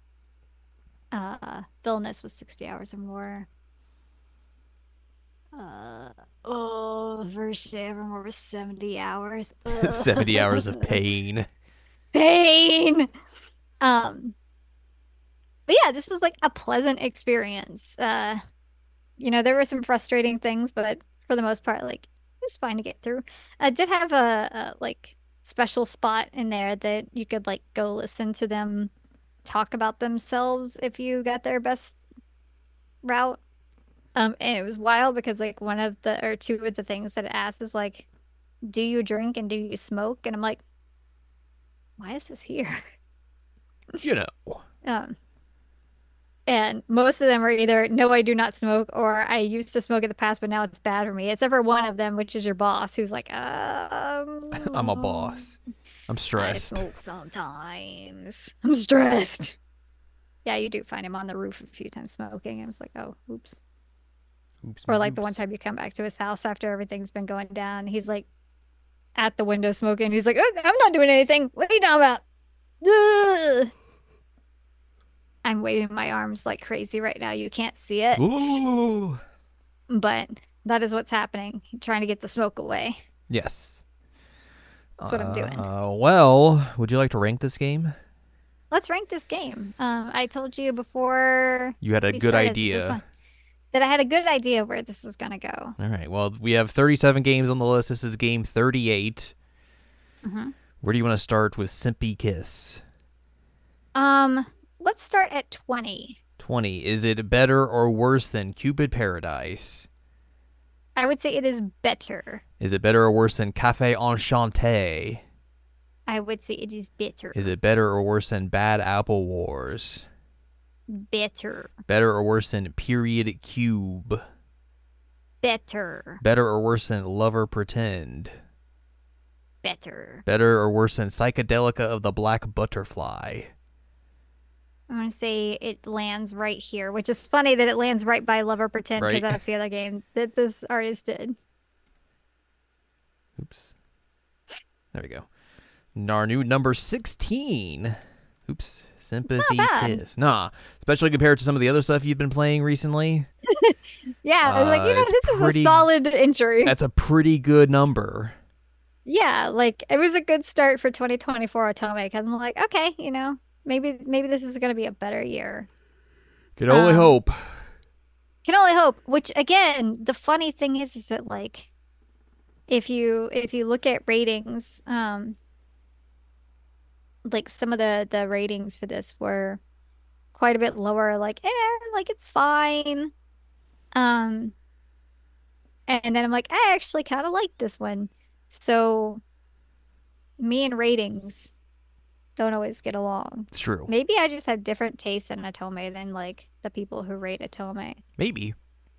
Speaker 2: Uh, Villainous was sixty hours or more. Uh, oh, First Day Evermore was seventy hours. Ugh.
Speaker 1: seventy hours of pain.
Speaker 2: Pain. Um, but yeah, this was like a pleasant experience. Uh, you know, there were some frustrating things, but for the most part, like it was fine to get through. I did have a, a like special spot in there that you could like go listen to them talk about themselves if you got their best route. Um, and it was wild because like one of the or two of the things that it asks is like, do you drink and do you smoke? And I'm like, why is this here?
Speaker 1: You know.
Speaker 2: Um, and most of them are either no, I do not smoke, or I used to smoke in the past, but now it's bad for me. Except for one of them, which is your boss, who's like,
Speaker 1: I'm a
Speaker 2: um,
Speaker 1: boss. I'm
Speaker 2: I
Speaker 1: stressed.
Speaker 2: smoke sometimes. I'm stressed. Yeah, you do find him on the roof a few times smoking. I was like, oh, oops.
Speaker 1: Oops,
Speaker 2: Or
Speaker 1: me
Speaker 2: like the one
Speaker 1: oops.
Speaker 2: time you come back to his house after everything's been going down, he's like at the window smoking. He's like, oh, I'm not doing anything. What are you talking about? Ugh. I'm waving my arms like crazy right now. You can't see it,
Speaker 1: Ooh.
Speaker 2: but that is what's happening. I'm trying to get the smoke away.
Speaker 1: Yes.
Speaker 2: That's what I'm doing.
Speaker 1: Uh, well, would you like to rank this game?
Speaker 2: Let's rank this game. Um, I told you before
Speaker 1: You had a
Speaker 2: we
Speaker 1: good
Speaker 2: started this
Speaker 1: idea.
Speaker 2: one that I had a good idea where this is gonna go.
Speaker 1: All right. Well, we have thirty-seven games on the list. This is game thirty-eight.
Speaker 2: hmm
Speaker 1: Where do you want to start with Simpy Kiss?
Speaker 2: Um, let's start at twenty.
Speaker 1: twenty. Is it better or worse than Cupid Paradise?
Speaker 2: I would say it is better.
Speaker 1: Is it better or worse than Cafe Enchanté?
Speaker 2: I would say it is better.
Speaker 1: Is it better or worse than Bad Apple Wars?
Speaker 2: Better.
Speaker 1: Better or worse than Period Cube?
Speaker 2: Better.
Speaker 1: Better or worse than Lover Pretend?
Speaker 2: Better.
Speaker 1: Better or worse than Psychedelica of the Black Butterfly?
Speaker 2: I'm gonna say it lands right here, which is funny that it lands right by Lover Pretend because
Speaker 1: Right?
Speaker 2: that's the other game that this artist did.
Speaker 1: Oops. There we go. Our new number sixteen. Oops. Sympathy
Speaker 2: bad.
Speaker 1: Kiss. Nah. Especially compared to some of the other stuff you've been playing recently.
Speaker 2: Yeah, I was like,
Speaker 1: Uh,
Speaker 2: you know,
Speaker 1: it's
Speaker 2: this is a
Speaker 1: pretty.
Speaker 2: solid entry.
Speaker 1: That's a pretty good number.
Speaker 2: Yeah, like it was a good start for twenty twenty-four Otome because I'm like, okay, you know, maybe maybe this is gonna be a better year.
Speaker 1: Can only
Speaker 2: Um,
Speaker 1: hope.
Speaker 2: can only hope. Which again, the funny thing is, is that like if you if you look at ratings, um, like some of the the ratings for this were quite a bit lower. Like, eh, like it's fine. Um, and then I'm like, I actually kind of like this one. So me and ratings don't always get along.
Speaker 1: It's true.
Speaker 2: Maybe I just have different tastes in Atome than like the people who rate Atome.
Speaker 1: Maybe.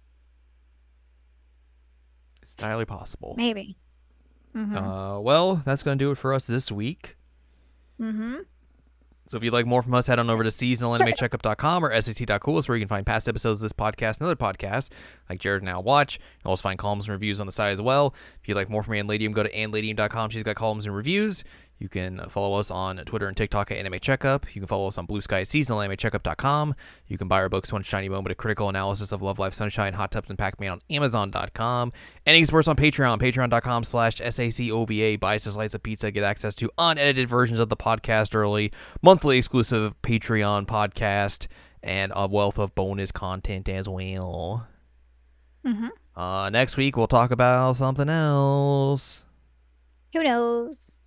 Speaker 1: It's entirely possible.
Speaker 2: Maybe. Mm-hmm.
Speaker 1: Uh, well, that's going to do it for us this week.
Speaker 2: Mm-hmm.
Speaker 1: So if you'd like more from us, head on over to seasonal anime checkup dot com or S A C dot cool, where you can find past episodes of this podcast and other podcasts, like Jared Now Watch. You'll also find columns and reviews on the site as well. If you'd like more from Ann Ladium, go to ann ladium dot com. She's got columns and reviews. You can follow us on Twitter and TikTok at Anime Checkup. You can follow us on Blue Sky at seasonal anime checkup dot com. You can buy our books, One Shiny Moment, a critical analysis of Love, Life, Sunshine, Hot Tubs, and Pac-Man on amazon dot com. And you can support us on Patreon, patreon dot com slash S A C O V A. Buy us a slice of pizza, get access to unedited versions of the podcast early, monthly exclusive Patreon podcast, and a wealth of bonus content as well.
Speaker 2: Mm-hmm.
Speaker 1: Uh, next week, we'll talk about something else.
Speaker 2: Who knows?